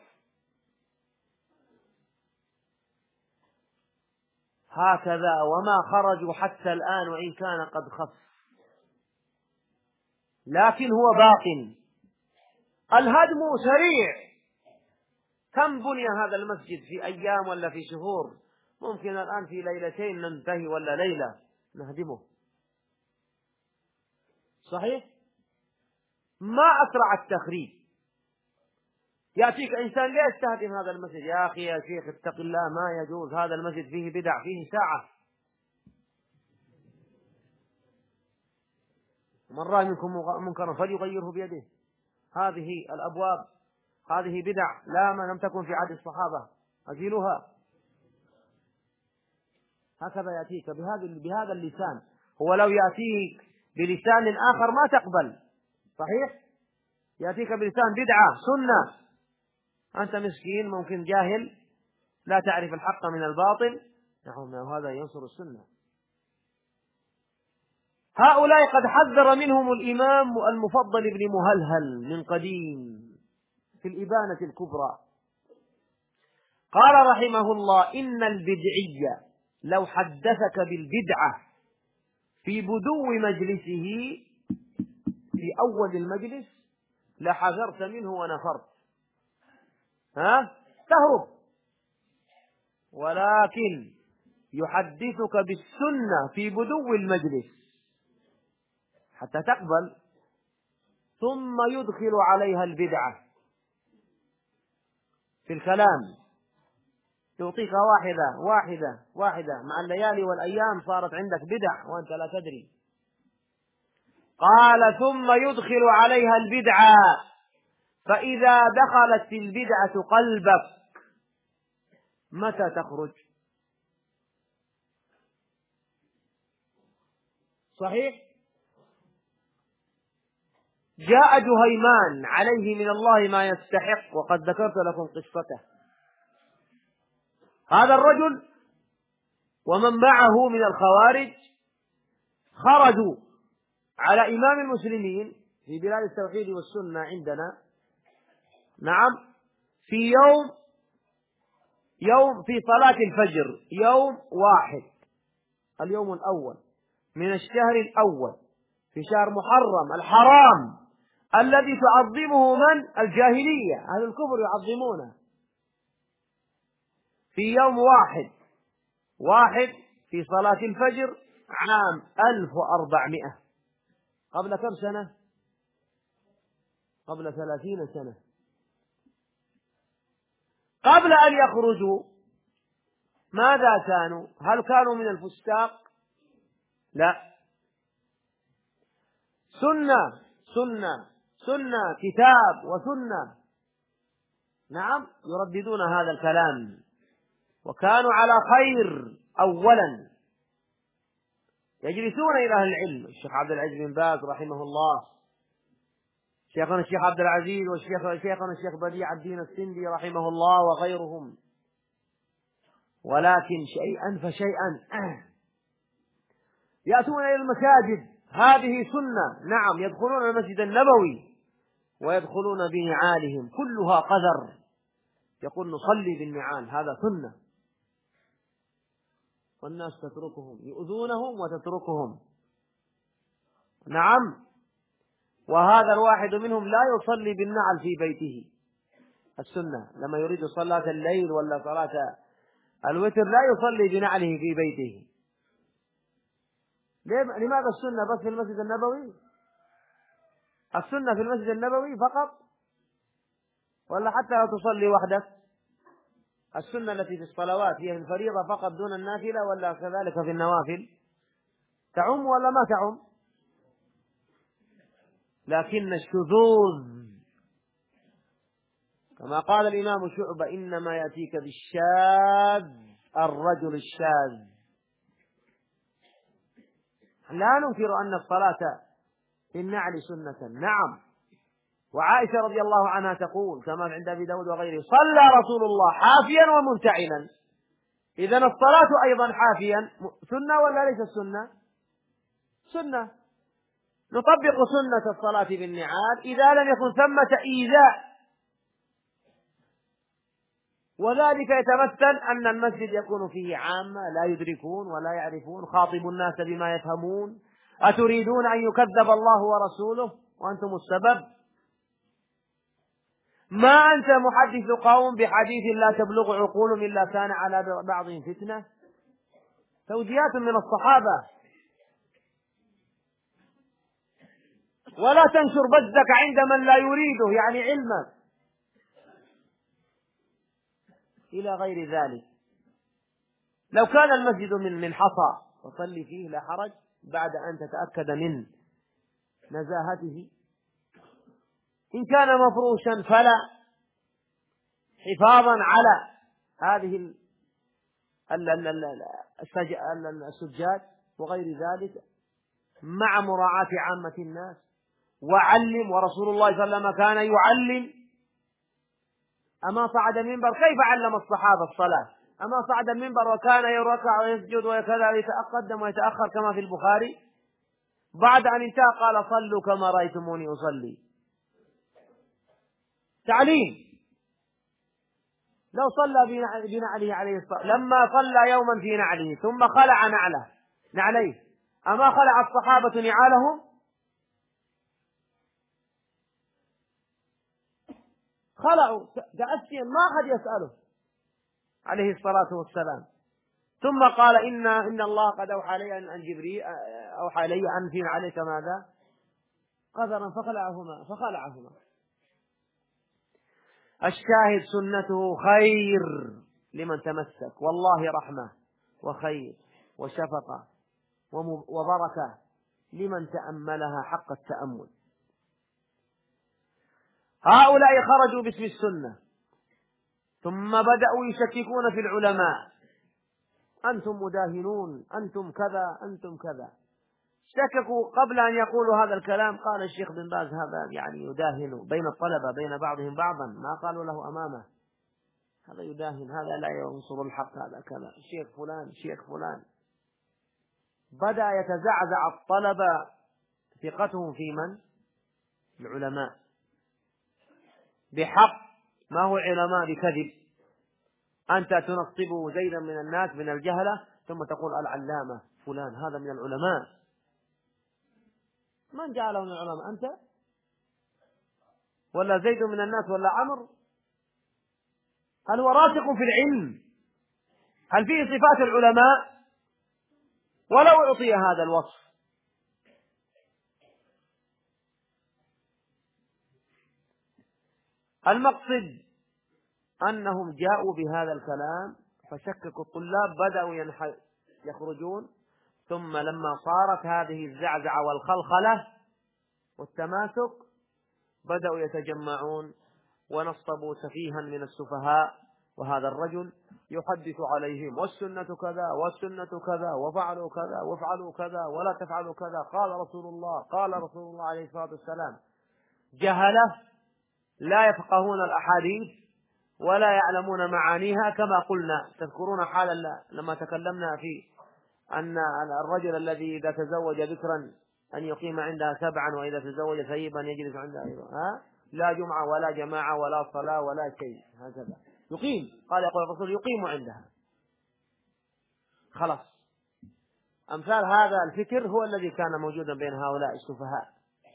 هكذا وما خرجوا حتى الآن، وإن كان قد خف، لكن هو باق. الهدم سريع. كم بني هذا المسجد في أيام ولا في شهور؟ ممكن الآن في ليلتين ننتهي ولا ليلة نهدمه. صحيح؟ ما أسرع التخريب. يأتيك إنسان ليش تهدم هذا المسجد؟ يا أخي يا شيخ اتق الله، ما يجوز، هذا المسجد فيه بدع، فيه ساعة. من رأى منكم منكرا فليغيره بيده. هذه الأبواب هذه بدع لم تكن في عهد الصحابة، أزيلوها. هكذا يأتيك بهذا اللسان. هو لو يأتيك بلسان آخر ما تقبل. صحيح؟ يأتيك بلسان بدعة سنة، أنت مسكين ممكن جاهل لا تعرف الحق من الباطل، نعم هذا ينصر السنة. هؤلاء قد حذر منهم الإمام المفضل بن مهلهل من قديم في الإبانة الكبرى، قال رحمه الله: إن البدعي لو حدثك بالبدعة في بدو مجلسه في أول المجلس لحذرت منه ونفرت، تهرب، ولكن يحدثك بالسنة في بدو المجلس حتى تقبل، ثم يدخل عليها البدعة في الكلام، يعطيك واحدة مع الليالي والأيام صارت عندك بدع وأنت لا تدري. قال: ثم يدخل عليها البدعة، فإذا دخلت البدعة قلبك متى تخرج؟ صحيح؟ جاء جهيمان عليه من الله ما يستحق، وقد ذكرت لكم قصته. هذا الرجل ومن معه من الخوارج خرجوا على إمام المسلمين في بلاد التوحيد والسنة عندنا، نعم، في يوم في صلاة الفجر، يوم واحد، اليوم الأول من الشهر الأول في شهر محرم الحرام الذي تعظمه من؟ الجاهلية، أهل الكفر يعظمونه. في يوم واحد في صلاة الفجر عام 1400، قبل كم سنة؟ قبل 30 سنة. قبل أن يخرجوا ماذا كانوا؟ هل كانوا من الفساق؟ لا، سنة كتاب وسنة، نعم، يرددون هذا الكلام، وكانوا على خير أولا، يجلسون إلى أهل العلم، الشيخ عبد العزيز بن باز رحمه الله، شيخنا الشيخ عبد العزيز، وشيخنا الشيخ بديع الدين السندي رحمه الله وغيرهم. ولكن شيئا فشيئا يأتون إلى المساجد، هذه سنة، نعم، يدخلون المسجد النبوي ويدخلون بنعالهم كلها قذر، يقول نصلي بالنعال، هذا سنة، والناس تتركهم، يؤذونهم وتتركهم، نعم. وهذا الواحد منهم لا يصلي بالنعل في بيته، السنة لما يريد صلاة الليل ولا صلاة الوتر لا يصلي بنعله في بيته. لماذا السنة بس في المسجد النبوي؟ السنة في المسجد النبوي فقط، ولا حتى لو تصلي وحدك؟ السنة التي في الصلوات هي الفريضة فقط دون النافلة، ولا كذلك في النوافل؟ تعم ولا ما تعم؟ لكن الشذوذ كما قال الإمام شعبة: إنما يأتيك بالشاذ الرجل الشاذ. لا ننكر أن الصلاة في النعل سنة، نعم، وعائشة رضي الله عنها تقول كما عند أبي داود وغيره: صلى رسول الله حافيا ومنتعلا. إذن الصلاة أيضا حافيا سنة ولا ليس سنة؟ سنة. نطبق سنة الصلاة بالنعال إذا لم يكن ثمة إيذاء، وذلك يتمثل أن المسجد يكون فيه عامة لا يدركون ولا يعرفون، خاطبوا الناس بما يفهمون. أتريدون أن يكذب الله ورسوله وأنتم السبب؟ ما أنت محدث قوم بحديث لا تبلغ عقولهم إلا كان على بعضهم فتنة. توجيهات من الصحابة. ولا تنشر بذك عند من لا يريده، يعني علمك، إلى غير ذلك. لو كان المسجد من حصى فصلي فيه لا حرج، بعد أن تتأكد من نزاهته. إن كان مفروشا فلا، حفاظا على هذه السجاد وغير ذلك، مع مراعاة عامة الناس. وعلم، ورسول الله صلى الله عليه وسلم كان يعلم. أما صعد المنبر كيف علم الصحابة الصلاة؟ أما صعد المنبر وكان يركع ويسجد وكذا ويتقدم ويتأخر كما في البخاري؟ بعد أن انتهى قال صلوا كما رأيتموني أصلي. تعليم. لو صلى بنعله عليه الصلاة، لما صلى يوما في نعله ثم خلع نعليه، أما خلع الصحابة نعالهم؟ خلعوا تأسيا، ما أحد يسأله عليه الصلاة والسلام. ثم قال إن الله قد أوحى لي أن جبريل أوحى لي أن في عليك ماذا؟ قدرا فخلعهما. الشاهد سنته خير لمن تمسك، والله رحمة وخير وشفقة وبركة لمن تأملها حق التأمل. هؤلاء خرجوا باسم السنة ثم بدأوا يشككون في العلماء، أنتم مداهنون، أنتم كذا، أنتم كذا. شككوا قبل أن يقولوا هذا الكلام. قال الشيخ بن باز هذا يعني يداهن بين الطلبة، بين بعضهم بعضا، ما قالوا له أمامه هذا يداهن، هذا لا ينصر الحق، هذا كذا، شيخ فلان. بدأ يتزعزع الطلبة ثقتهم في من؟ العلماء، بحق، ما هو علماء بكذب. أنت تنصب زيدا من الناس من الجهلة ثم تقول العلامة فلان هذا من العلماء. من جعله من العلماء؟ أنت ولا زيد من الناس ولا عمرو؟ هل هو راسخ في العلم؟ هل فيه صفات العلماء؟ ولو أعطي هذا الوصف. المقصد أنهم جاءوا بهذا الكلام فشككوا الطلاب، بدأوا يخرجون. ثم لما صارت هذه الزعزعة والخلخلة والتماسك بدأوا يتجمعون ونصبوا سفيها من السفهاء، وهذا الرجل يحدث عليهم والسنة كذا والسنة كذا وفعلوا كذا وافعلوا كذا ولا تفعلوا كذا، قال رسول الله عليه الصلاة والسلام. جهلة لا يفقهون الأحاديث ولا يعلمون معانيها، كما قلنا. تذكرون حالا لما تكلمنا في أن الرجل الذي إذا تزوج ذكرا أن يقيم عندها 7، وإذا تزوج ثيبا يجلس عندها لا جمعة ولا جماعة ولا صلاة ولا شيء، هكذا يقيم. قال يقول الرسول يقيم عندها. خلاص، أمثال هذا الفكر هو الذي كان موجودا بين هؤلاء السفهاء.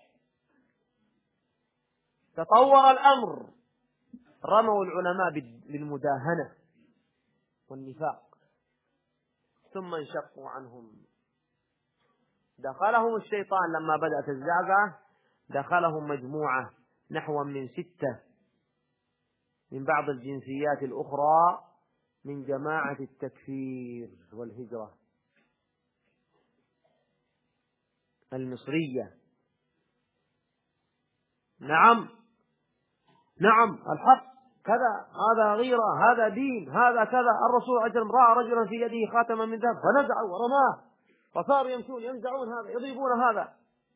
تطور الأمر، رموا العلماء بالمداهنة والنفاق، ثم انشقوا عنهم. دخلهم الشيطان لما بدأت الزعزعة، دخلهم مجموعة نحو من 6 من بعض الجنسيات الأخرى من جماعة التكفير والهجرة المصرية. نعم الحق كذا، هذا غيرة، هذا دين، هذا كذا. الرسول أجل رأى رجلا في يده خاتما من ذهب فنزعوا ورماه، فصاروا يمشون ينزعون هذا، يضربون هذا.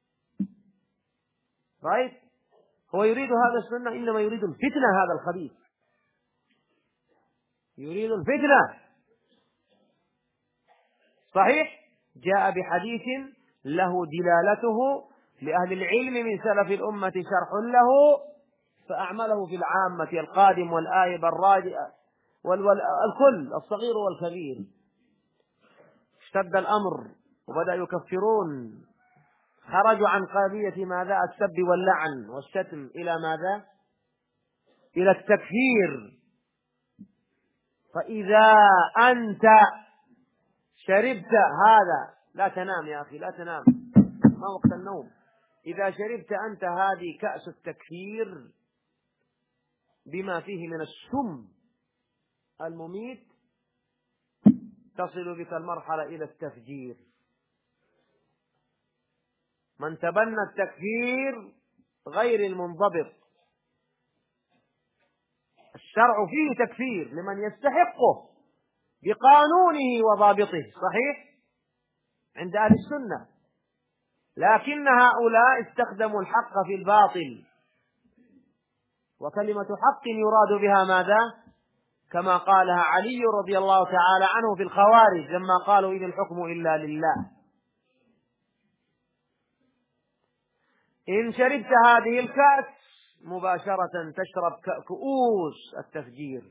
رأيت؟ هو يريد هذا السنة، إنما يريد الفتنة. هذا الخبيث يريد الفتنة. صحيح، جاء بحديث له دلالته لأهل العلم من سلف الأمة شرح له، فأعمله في العامة القادم والآيب الراجع والكل الصغير والكبير. اشتد الأمر وبدأ يكفرون، خرجوا عن قضية ماذا؟ السب واللعن والشتم إلى ماذا؟ إلى التكفير. فإذا أنت شربت هذا، لا تنام يا أخي، لا تنام، ما وقت النوم. إذا شربت أنت هذه كأس التكفير بما فيه من السم المميت، تصل بك المرحلة إلى التفجير. من تبنى التكفير غير المنضبط، الشرع فيه تكفير لمن يستحقه بقانونه وضابطه، صحيح عند أهل السنة، لكن هؤلاء استخدموا الحق في الباطل، وكلمة حق يراد بها ماذا؟ كما قالها علي رضي الله تعالى عنه في الخوارج لما قالوا إن الحكم إلا لله. إن شربت هذه الكأس مباشرة تشرب كؤوس التفجير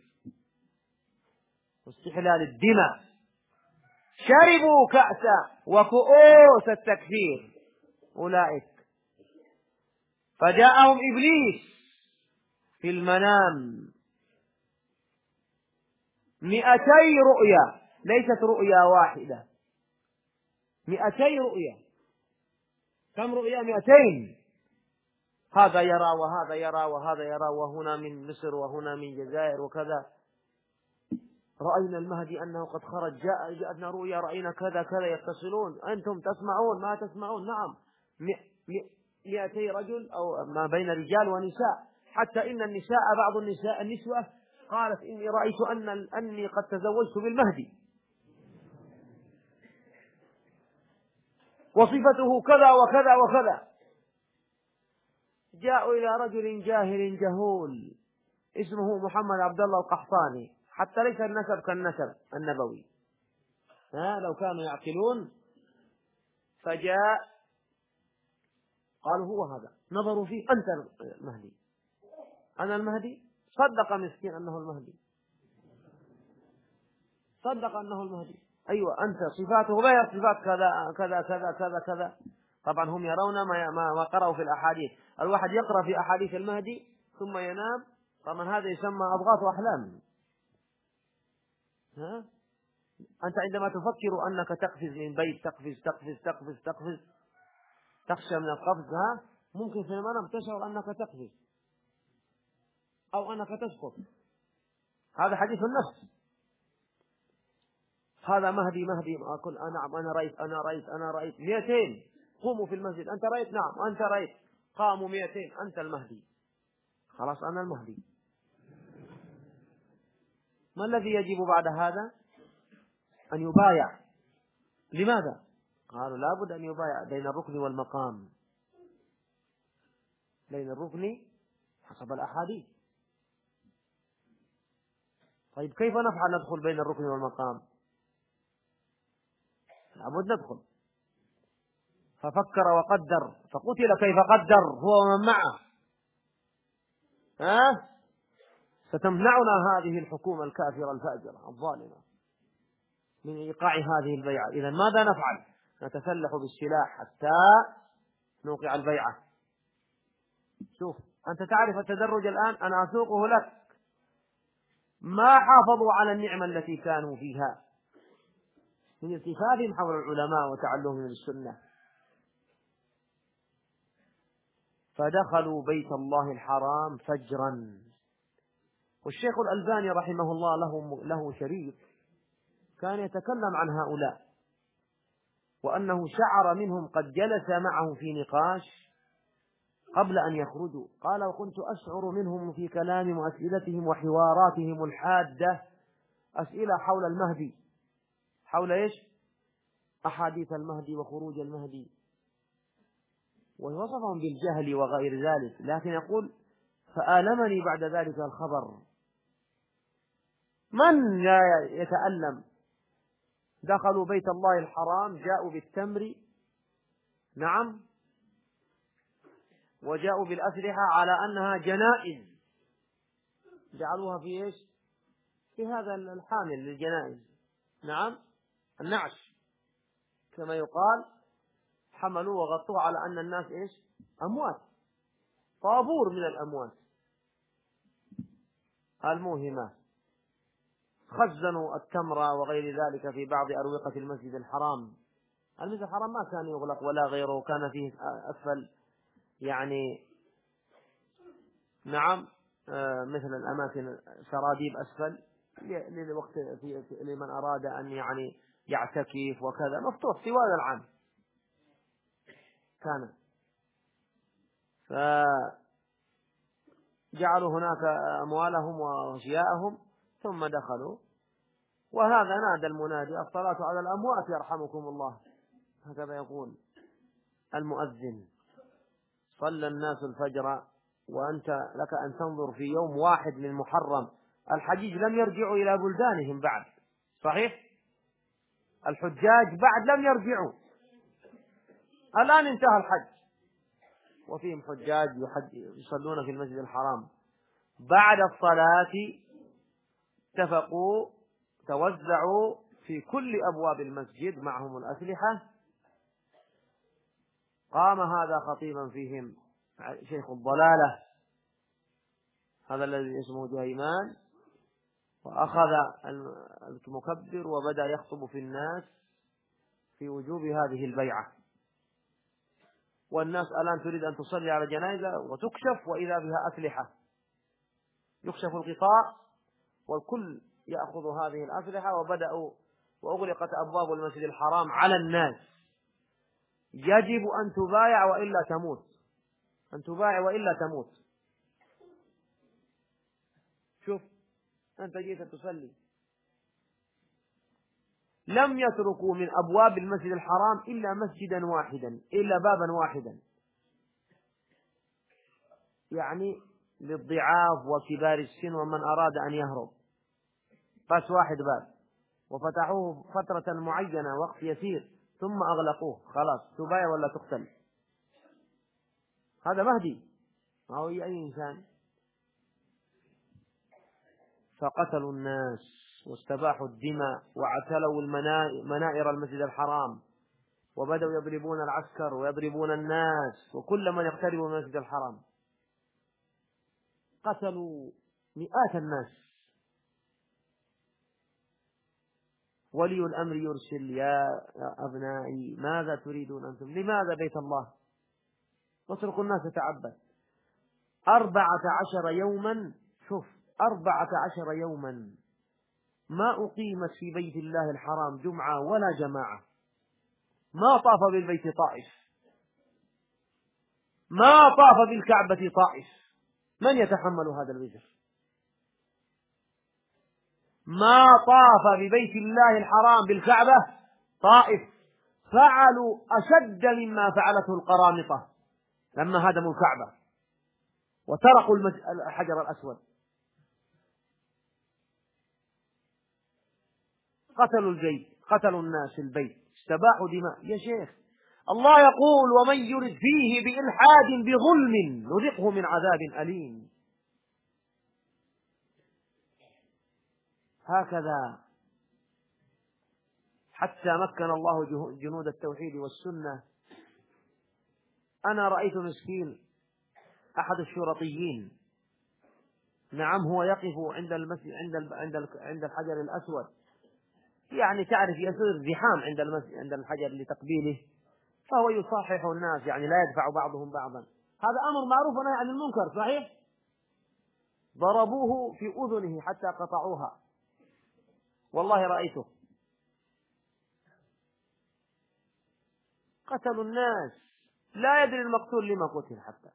واستحلال الدماء. شربوا كأس وكؤوس التكفير أولئك. فجاءهم إبليس في المنام 200 رؤيا، ليست رؤيا واحدة، 200 رؤيا. كم رؤيا؟ 200. هذا يرى وهذا يرى وهذا يرى، وهنا من مصر وهنا من الجزائر وكذا. رأينا المهدي أنه قد خرج، جاءتنا رؤيا، رأينا كذا كذا. يتصلون، أنتم تسمعون ما تسمعون؟ نعم. 200 رجل أو ما بين رجال ونساء، حتى إن النساء بعض النسوة قالت إني رأيت أني قد تزوجت بالمهدي وصفته كذا وكذا وكذا. جاءوا إلى رجل جاهل جهول اسمه محمد عبد الله القحطاني، حتى ليس النسب كالنسب النبوي، لو كانوا يعقلون. فجاء قالوا هو هذا، نظروا فيه، أنت المهدي. أنا المهدي؟ صدق مسكين أنه المهدي، صدق أنه المهدي. أيوة أنت، صفاته غير صفات كذا كذا كذا كذا كذا. طبعا هم يرون ما قرأوا في الأحاديث. الواحد يقرأ في أحاديث المهدي ثم ينام، طبعا هذا يسمى أضغاث أحلام. أنت عندما تفكر أنك تقفز من بيت، تقفز تقفز تقفز تقفز، تخشى من القفز، ممكن في المنام تشعر أنك تقفز أو أنك تسقط. هذا حديث النفس. هذا مهدي مهدي، أقول نعم أنا رأيت أنا رأيت أنا رأيت. 200 قوموا في المسجد، أنت رأيت؟ نعم أنت رأيت. قاموا 200، أنت المهدي. خلاص أنا المهدي. ما الذي يجب بعد هذا؟ أن يبايع. لماذا؟ قالوا لابد أن يبايع بين الركن والمقام، بين الركن حسب الأحاديث. طيب كيف نفعل؟ ندخل بين الركن والمقام؟ لابد ندخل. ففكر وقدر فقتل كيف قدر هو ومن معه. ستمنعنا هذه الحكومة الكافرة الفاجرة الظالمة من إيقاع هذه البيعة. إذن ماذا نفعل؟ نتسلح بالسلاح حتى نوقع البيعة. شوف أنت تعرف التدرج الآن، أنا أسوقه لك. ما حافظوا على النعمة التي كانوا فيها من التفافهم حول العلماء وتعلمهم السنة، فدخلوا بيت الله الحرام فجرا. والشيخ الألباني رحمه الله له شريط كان يتكلم عن هؤلاء، وأنه شعر منهم قد جلس معهم في نقاش قبل أن يخرجوا. قال وكنت أشعر منهم في كلام وأسئلتهم وحواراتهم الحادة أسئلة حول المهدي، حول إيش؟ أحاديث المهدي وخروج المهدي، ووصفهم بالجهل وغير ذلك. لكن يقول فآلمني بعد ذلك الخبر. من لا يتألم؟ دخلوا بيت الله الحرام، جاءوا بالتمر، نعم، وجاءوا بالأسلحة على أنها جنائز، جعلوها في إيش؟ في هذا الحامل للجنائز، نعم، النعش كما يقال. حملوا وغطوا على أن الناس إيش؟ أموات، طابور من الأموات. الموهمة خزنوا التمر وغير ذلك في بعض أروقة المسجد الحرام. المسجد الحرام ما كان يغلق ولا غيره، كان فيه أسفل يعني، نعم، مثل الأماكن سراديب أسفل للوقت لمن أراد أن يعني يعتكف وكذا، مفتوح طوال العام كان. فجعلوا هناك أموالهم وأشياءهم ثم دخلوا. وهذا نادى المنادي الصلاة على الأموات يرحمكم الله، هكذا يقول المؤذن. صلى الناس الفجر وأنت لك أن تنظر في يوم واحد من محرم. الحجيج لم يرجعوا إلى بلدانهم بعد، صحيح؟ الحجاج بعد لم يرجعوا، الآن انتهى الحج وفيهم حجاج يصلون في المسجد الحرام. بعد الصلاة اتفقوا توزعوا في كل أبواب المسجد معهم الأسلحة. قام هذا خطيبا فيهم شيخ الضلالة، هذا الذي اسمه جهيمان، وأخذ المكبر وبدأ يخطب في الناس في وجوب هذه البيعة. والناس الآن تريد أن تصلي على جنازة وتكشف وإذا بها أسلحة، يكشف الغطاء والكل يأخذ هذه الأسلحة، وبدأوا وأغلقت أبواب المسجد الحرام على الناس. يجب أن تبايع وإلا تموت، أن تبايع وإلا تموت. شوف أنت جيت تصلي، لم يتركوا من أبواب المسجد الحرام إلا مسجدا واحدا، إلا بابا واحدا، يعني للضعاف وكبار السن ومن أراد أن يهرب، بس واحد باب، وفتحوه فترة معينة وقت يسير ثم أغلقوه. خلاص تبايع ولا تقتل. هذا مهدي، ما هو أي إنسان. فقتلوا الناس واستباحوا الدماء واعتلوا منائر المسجد الحرام، وبدأوا يضربون العسكر ويضربون الناس وكل من يقترب من المسجد الحرام. قتلوا مئات الناس. ولي الأمر يرسل: يا أبنائي ماذا تريدون أنتم؟ لماذا بيت الله؟ واتركوا الناس تتعبد. 14 يوما، شوف 14 يوما ما أقيمت في بيت الله الحرام جمعة ولا جماعة، ما طاف بالبيت طائف، ما طاف بالكعبة طائف. من يتحمل هذا الوزر؟ ما طاف ببيت الله الحرام بالكعبة طائف. فعلوا أشد مما فعلته القرامطة لما هدموا الكعبة وتركوا الحجر الأسود. قتلوا البيت، قتلوا الناس البيت، استباحوا دماء. يا شيخ الله يقول: ومن يرد فيه بإلحاد بظلم نذقه من عذاب أليم. هكذا حتى مكن الله جنود التوحيد والسنة. أنا رأيت مسكين أحد الشرطيين، نعم، هو يقف عند المسجد عند الحجر الأسود، يعني تعرف يصير زحام عند الحجر لتقبيله، فهو يصحح الناس، يعني لا يدفع بعضهم بعضا. هذا أمر معروف ونهي عن المنكر، صحيح؟ ضربوه في أذنه حتى قطعوها، والله رأيته. قتلوا الناس، لا يدري المقتول لما قتل حتى.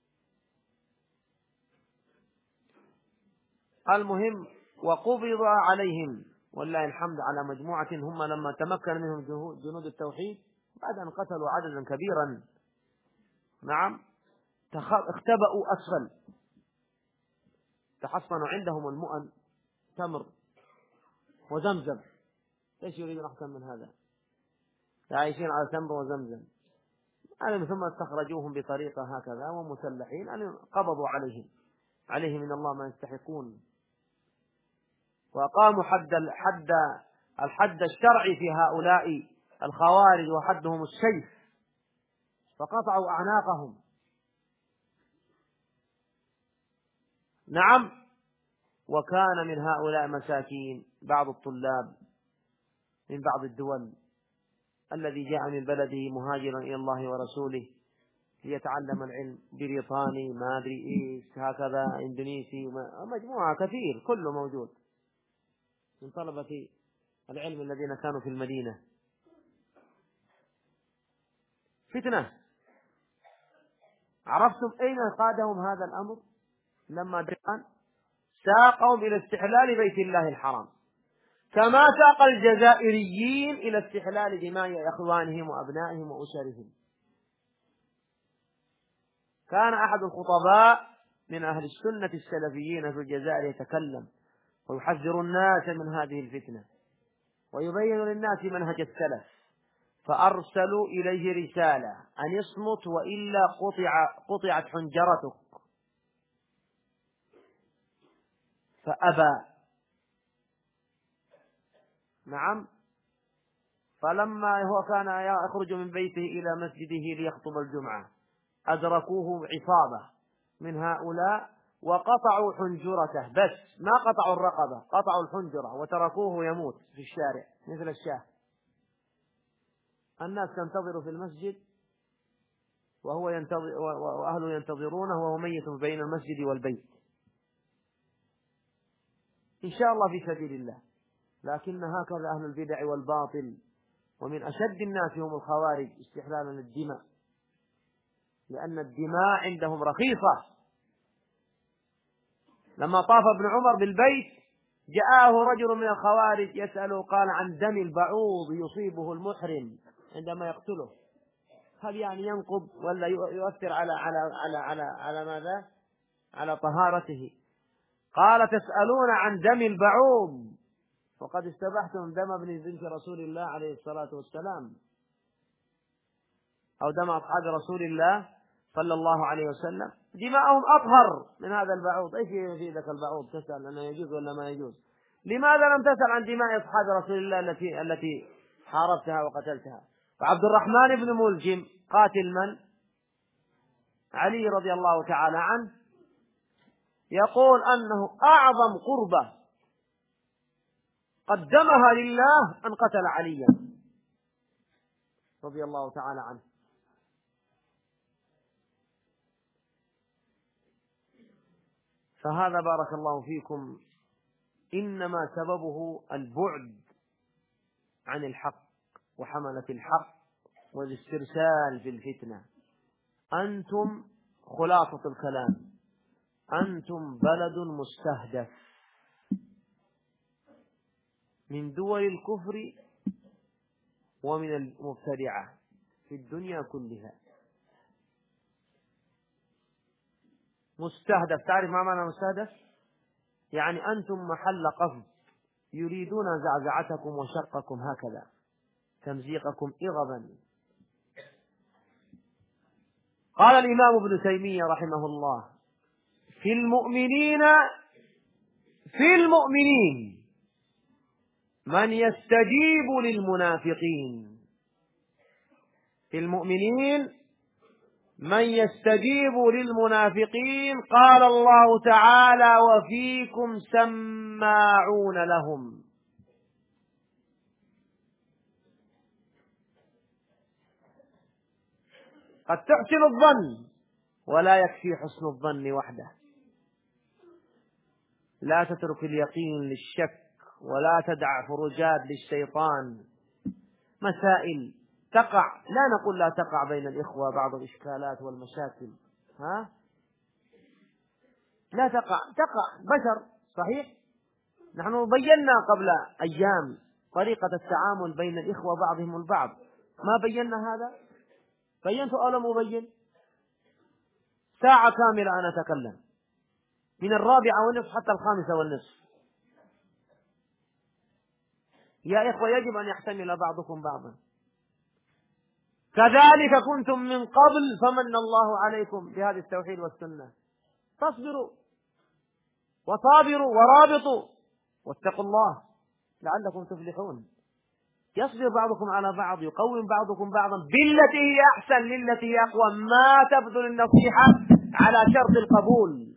المهم وقبض عليهم والله الحمد على مجموعة هم لما تمكن منهم جنود التوحيد بعد أن قتلوا عددا كبيرا، نعم، اختبأوا أسفل، تحصنوا عندهم المؤن، تمر وزمزم. ايش يريدون أحسن من هذا؟ عايشين على تمر وزمزم. ثم استخرجوهم بطريقة هكذا ومسلحين، قبضوا عليهم من الله ما يستحقون، وأقاموا الحد الشرعي في هؤلاء الخوارج، وحدهم السيف، فقطعوا أعناقهم. نعم. وكان من هؤلاء مساكين بعض الطلاب من بعض الدول الذي جاء من بلده مهاجرا إلى الله ورسوله ليتعلم العلم، بريطاني ما أدري إيش هكذا، إندونيسي، مجموعة كثير، كله موجود من طلبة العلم الذين كانوا في المدينة. فتنة. عرفتم أين قادهم هذا الأمر؟ لما ساقهم إلى استحلال بيت الله الحرام، كما ساق الجزائريين إلى استحلال دماء إخوانهم وأبنائهم وأسرهم. كان أحد الخطباء من أهل السنة السلفيين في الجزائر يتكلم ويحذر الناس من هذه الفتنة ويبين للناس منهج السلف، فأرسلوا إليه رسالة أن اصمت وإلا قطعت حنجرتك، فأبى. نعم. فلما هو كان يخرج من بيته إلى مسجده ليخطب الجمعة أدركوه عصابة من هؤلاء وقطعوا حنجرته، بس ما قطعوا الرقبة، قطعوا الحنجرة وتركوه يموت في الشارع مثل الشاه. الناس تنتظر في المسجد وهو ينتظر وأهله ينتظرونه وهو ميت بين المسجد والبيت، إن شاء الله في سبيل الله. لكن هكذا أهل البدع والباطل، ومن أشد الناس هم الخوارج استحلالا الدماء، لأن الدماء عندهم رخيصة. لما طاف ابن عمر بالبيت جاءه رجل من الخوارج يسأله، قال عن دم البعوض يصيبه المحرم عندما يقتله، هل يعني ينقض ولا يؤثر على ماذا؟ على طهارته؟ قال تسألون عن دم البعوض وقد استبحتم دم ابن بنت رسول الله عليه الصلاة والسلام، أو دم أصحاب رسول الله صلى الله عليه وسلم، دماءهم أطهر من هذا البعوض. إيش في ذاك البعوض تسأل أنه يجوز ولا ما يجوز؟ لماذا لم تسأل عن دماء أصحاب رسول الله التي حاربتها وقتلتها؟ وعبد الرحمن بن ملجم قاتل من؟ علي رضي الله تعالى عنه، يقول أنه أعظم قربة قدمها لله أن قتل عليا رضي الله تعالى عنه. فهذا بارك الله فيكم إنما سببه البعد عن الحق وحملة الحق والاسترسال في الفتنة. أنتم خلاصة الكلام، أنتم بلد مستهدف من دول الكفر ومن المبتدعة في الدنيا كلها. مستهدف، تعرف ما معنى مستهدف؟ يعني أنتم محل قصد، يريدون زعزعتكم وشقكم هكذا، تمزيقكم إغبا. قال الإمام ابن تيمية رحمه الله في المؤمنين من يستجيب للمنافقين، في المؤمنين من يستجيب للمنافقين. قال الله تعالى وفيكم سماعون لهم. قد تحسن الظن ولا يكفي حسن الظن وحده، لا تترك اليقين للشك ولا تدع فرجات للشيطان. مسائل تقع، لا نقول لا تقع بين الإخوة بعض الإشكالات والمشاكل، لا تقع بشر صحيح. نحن بينا قبل أيام طريقة التعامل بين الإخوة بعضهم البعض، ما بينا هذا؟ بينت أو لم أبين؟ ساعة كاملة أنا أتكلم من 4:30 حتى 5:30. يا إخوة يجب أن يحتمل بعضكم بعضا. كذلك كنتم من قبل فمن الله عليكم بهذه التوحيد والسنة، فاصبروا وصابروا ورابطوا واتقوا الله لعلكم تفلحون. يصبر بعضكم على بعض، يقوم بعضكم بعضا بالتي هي أحسن للتي هي أقوى، ما تبذل النصيحة على شرط القبول،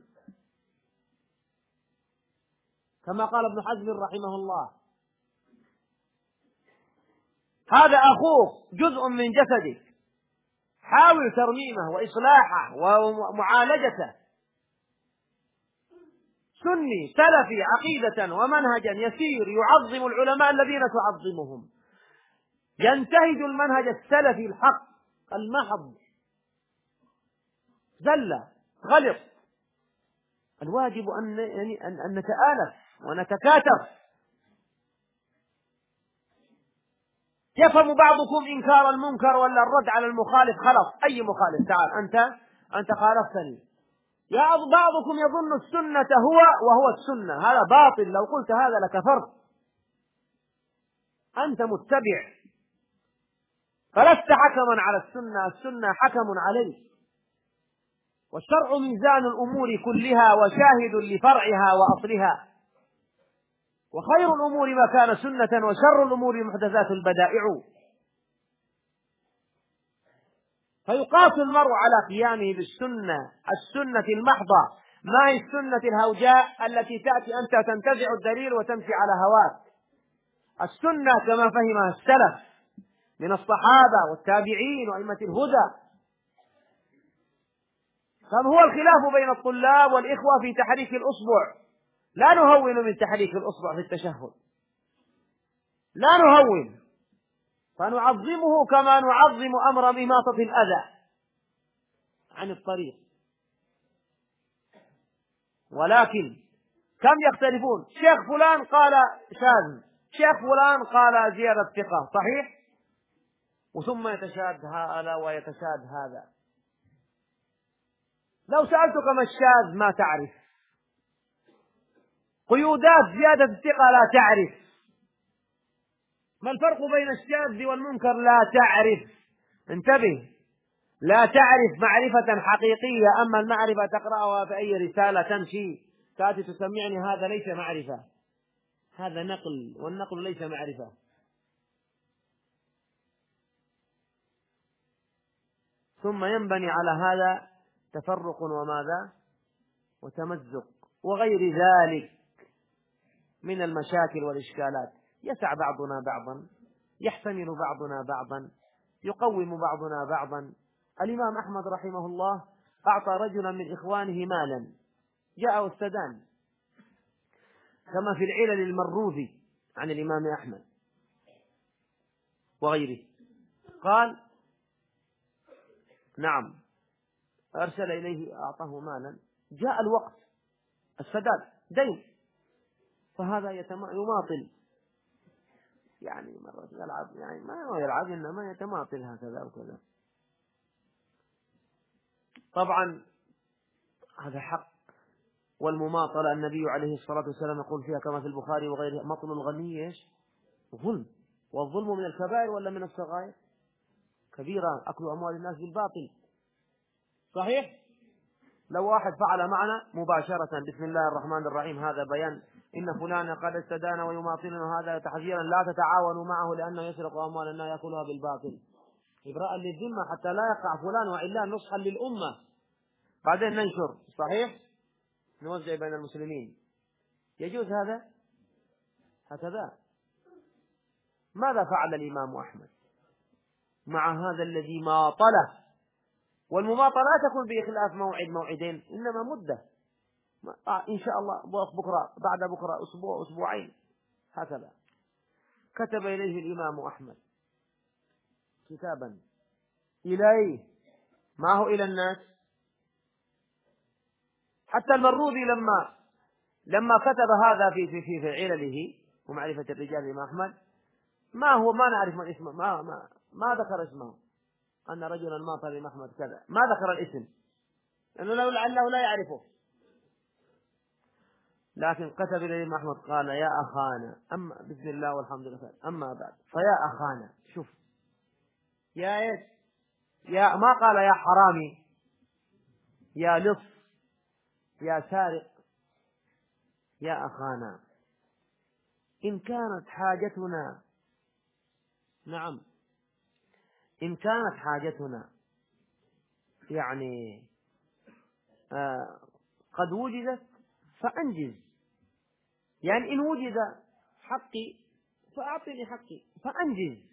كما قال ابن حزم رحمه الله هذا أخوك جزء من جسدك، حاول ترميمه وإصلاحه ومعالجته. سني سلفي عقيدة ومنهجا يسير، يعظم العلماء الذين تعظمهم، ينتهج المنهج السلفي الحق المحض، زل غلط. الواجب أن نتآلف ونتكاتف. يفهم بعضكم إنكار المنكر ولا الرد على المخالف، خلص أي مخالف، تعال أنت خالفتني. يا بعضكم يظن السنة وهو السنة، هذا باطل، لو قلت هذا لكفرت. أنت متبع، فلست حكما على السنة، السنة حكم عليك. والشرع ميزان الأمور كلها وشاهد لفرعها وأصلها، وخير الأمور ما كان سنة، وشر الأمور محدثات البدائع. فيقاس المرء على قيامه بالسنة، السنة المحضة، ما هي السنة الهوجاء التي تأتي أنت تنتزع الدليل وتمشي على هواك. السنة كما فهمها السلف من الصحابة والتابعين وأئمة الهدى. كم هو الخلاف بين الطلاب والإخوة في تحريك الأصبع؟ لا نهون من تحريك الأصبع في التشهد، لا نهون، فنعظمه كما نعظم أمر إماطة الأذى عن الطريق. ولكن كم يختلفون؟ شيخ فلان قال شاذ، شيخ فلان قال زيادة ثقة، صحيح؟ وثم يتشاد هذا ويتشاد هذا. لو سألتك ما الشاذ ما تعرف، قيودات زيادة الثقة لا تعرف، ما الفرق بين الشاذ والمنكر لا تعرف. انتبه، لا تعرف معرفة حقيقية. أما المعرفة تقرأها في أي رسالة تمشي تأتي تسمعني، هذا ليس معرفة، هذا نقل، والنقل ليس معرفة. ثم ينبني على هذا تفرق وماذا وتمزق وغير ذلك من المشاكل والإشكالات. يسع بعضنا بعضا، يحتمل بعضنا بعضا، يقوم بعضنا بعضا. الإمام أحمد رحمه الله أعطى رجلا من إخوانه مالا، جاءه استدان، كما في العلل المروذي عن الإمام أحمد وغيره. قال نعم، أرسل إليه أعطاه مالا، جاء الوقت السداد دين، فهذا يماطل، يعني مرة يلعب، يعني ما هو يلعب إنما يتماطل هكذا وكذا. طبعا هذا حق، والمماطلة النبي عليه الصلاة والسلام يقول فيها كما في البخاري وغيره: مطل الغني إيش؟ ظلم، والظلم من الكبائر ولا من الصغائر؟ كبيرة، أكل أموال الناس بالباطل، صحيح؟ لو واحد فعل معنا مباشرة بسم الله الرحمن الرحيم هذا بيان إن فلان قد استدان ويماطلنا، هذا تحذيرا لا تتعاونوا معه لأنه يسرق أموال الناس يأكلها بالباطل، إبراء للذمة حتى لا يقع فلان، وإلا نصحا للأمة، بعدين ننشر، صحيح؟ نوزع بين المسلمين. يجوز هذا؟ هكذا. ماذا فعل الإمام أحمد مع هذا الذي ماطله؟ والمماطلة لا تكون بإخلاف موعد موعدين، إنما مدة، إن شاء الله بكرة، بعد بكرة، أسبوع، أسبوعين، هكذا. كتب إليه الإمام أحمد كتابا إليه، ما هو إلى الناس. حتى المروذي لما كتب هذا في علله ومعرفة الرجال الإمام أحمد، ما نعرف من اسمه، ما ذكر اسمه، أن رجلا ماط الإمام أحمد كذا، ما ذكر الاسم لأنه لعله لا يعرفه. لكن كتب إلى الإمام أحمد قال: يا أخانا، أما بسم الله والحمد لله، أما بعد، فيا أخانا، شوف يا إيش، يا ما قال يا حرامي، يا لص، يا سارق، يا أخانا، إن كانت حاجتنا، نعم، إن كانت حاجتنا يعني قد وجدت فأنجز، يعني إن وجد حقي فأعطني حقي فأنجز،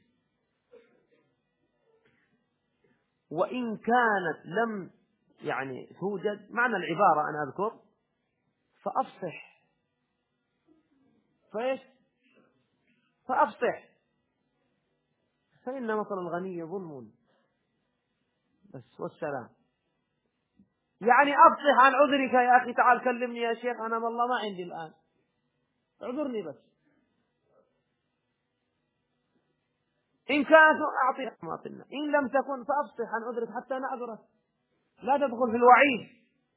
وإن كانت لم يعني توجد، معنى العبارة أنا أذكر، فأفصح، فإيش؟ فأفصح، فإن مطل الغني ظلم، بس والسلام. يعني أفصح عن عذرك يا أخي، تعال كلمني يا شيخ، أنا والله ما عندي الآن، اعذرني بس، إن كانت أعطي ماطلنا، إن لم تكن فأفصح عن عذرك حتى نعذرك، لا تدخل في الوعيد.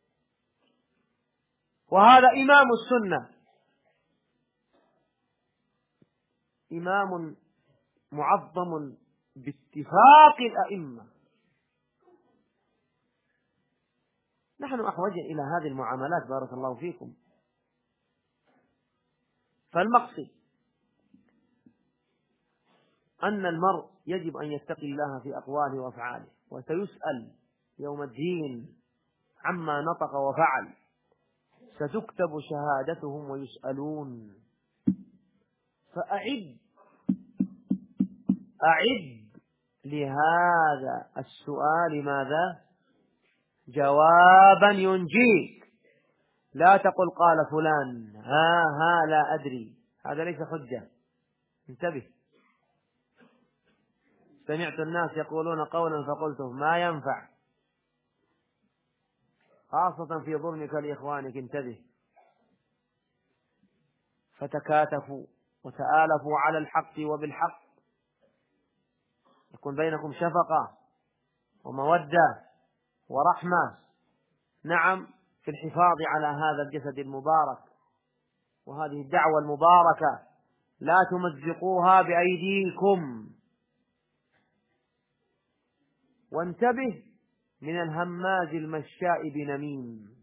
وهذا إمام السنة، إمام معظم باتفاق الأئمة. نحن أحوج إلى هذه المعاملات بارك الله فيكم. فالمقصد أن المرء يجب أن يتقي الله في أقواله وأفعاله، وسيسأل يوم الدين عما نطق وفعل، ستكتب شهادتهم ويسألون. فأعد لهذا السؤال ماذا؟ جوابا ينجيك. لا تقل قال فلان ها لا أدري، هذا ليس حجة. انتبه. سمعت الناس يقولون قولا فقلته ما ينفع، خاصة في ظلمك لإخوانك. انتبه. فتكاتفوا وتآلفوا على الحق وبالحق، يكون بينكم شفقة ومودة ورحمة. نعم، في الحفاظ على هذا الجسد المبارك وهذه الدعوة المباركة، لا تمزقوها بأيديكم. وانتبه من الهماز المشاء بنميم.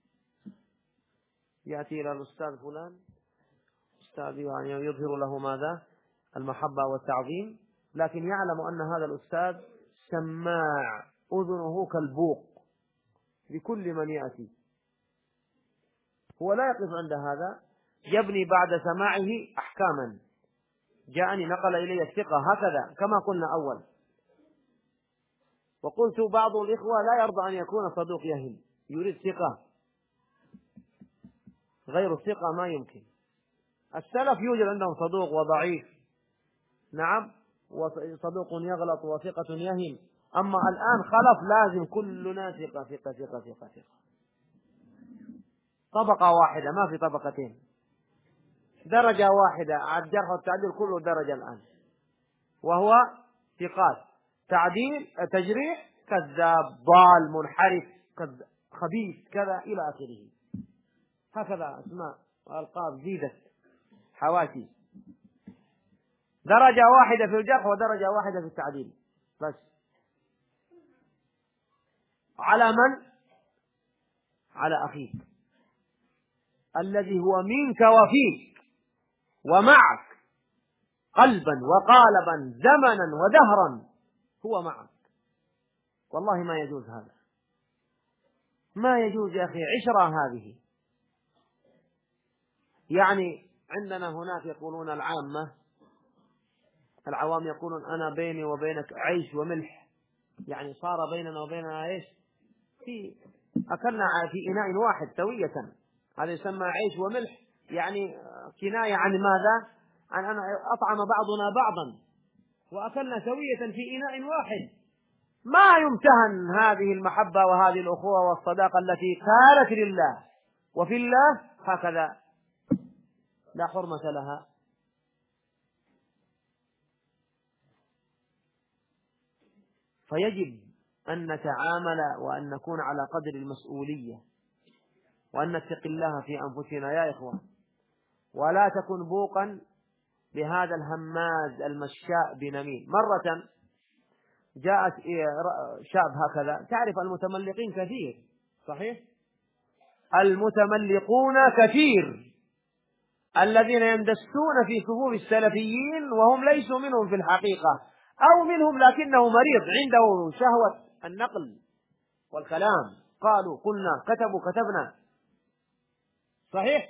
يأتي إلى الأستاذ فلان، أستاذ يعني يظهر له ماذا؟ المحبة والتعظيم، لكن يعلم أن هذا الأستاذ سماع، أذنه كالبوق لكل من يأتي. هو لا يقف عند هذا، يبني بعد سماعه أحكاما. جاءني نقل إلي الثقة هكذا كما قلنا أول، وقلت بعض الإخوة لا يرضى أن يكون صدوق يهم، يريد ثقة، غير الثقة ما يمكن. السلف يوجد عندهم صدوق وضعيف، نعم، وصدوق يغلط وثقة يهم. أما الآن خلف، لازم كلنا ثقة ثقة ثقة ثقة ثقة، طبقة واحدة، ما في طبقتين، درجة واحدة. الجرح والتعديل كله درجة الآن، وهو ثقات. تعديل تجريح كذاب ضال منحرف خبيث كذا إلى آخره. هكذا أسماء وألقاب زيدت حواشي. درجة واحدة في الجرح ودرجة واحدة في التعديل بس. على من؟ على أخيك الذي هو منك وفيك ومعك قلبا وقالبا زمنا ودهرا، هو معك. والله ما يجوز هذا، ما يجوز يا أخي. عشرة هذه يعني عندنا هناك يقولون العوام يقولون أنا بيني وبينك عيش وملح، يعني صار بيننا وبيننا ايش؟ أكلنا في إناء واحد سوية، هذا يسمى عيش وملح، يعني كناية عن ماذا؟ عن أن أطعم بعضنا بعضا وأكلنا سوية في إناء واحد. ما يمتهن هذه المحبة وهذه الأخوة والصداقة التي كانت لله وفي الله، هكذا لا حرمة لها. فيجب أن نتعامل وأن نكون على قدر المسؤولية، وأن نتقي الله في أنفسنا يا إخوان، ولا تكن بوقا بهذا الهماز المشاء بنميم. مرة جاءت شاب هكذا، تعرف المتملقين كثير، صحيح؟ المتملقون كثير، الذين يندسون في صفوف السلفيين وهم ليسوا منهم في الحقيقة، أو منهم لكنه مريض عنده شهوة النقل والكلام، قالوا قلنا كتبوا كتبنا، صحيح؟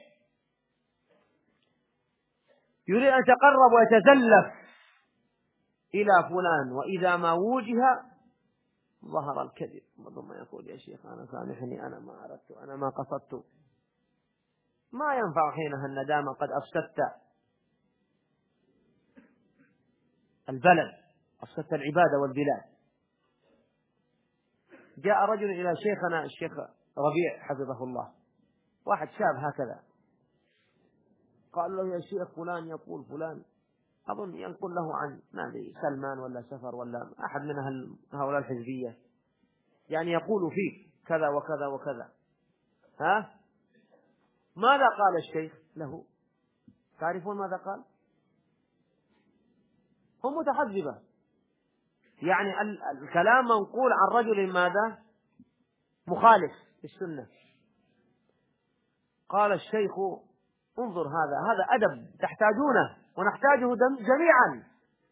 يريد أن يتقرب ويتزلف إلى فلان، وإذا ما وجه ظهر الكذب، ثم يقول يا شيخ أنا سامحني، أنا ما أردت، أنا ما قصدت. ما ينفع حينها الندامة، قد أفسدت البلد، أفسدت العبادة والبلاد. جاء رجل إلى شيخنا الشيخ ربيع حفظه الله، واحد شاب هكذا، قال له يا شيخ فلان يقول فلان، أظن ينقل له عن ما أدري سلمان ولا سفر ولا أحد من هؤلاء الحزبية، يعني يقول فيك كذا وكذا وكذا. ماذا قال الشيخ له؟ تعرفون ماذا قال؟ هم متحزبة، يعني الكلام منقول عن رجل ماذا؟ مخالف للسنة. قال الشيخ انظر هذا أدب تحتاجونه ونحتاجه جميعا.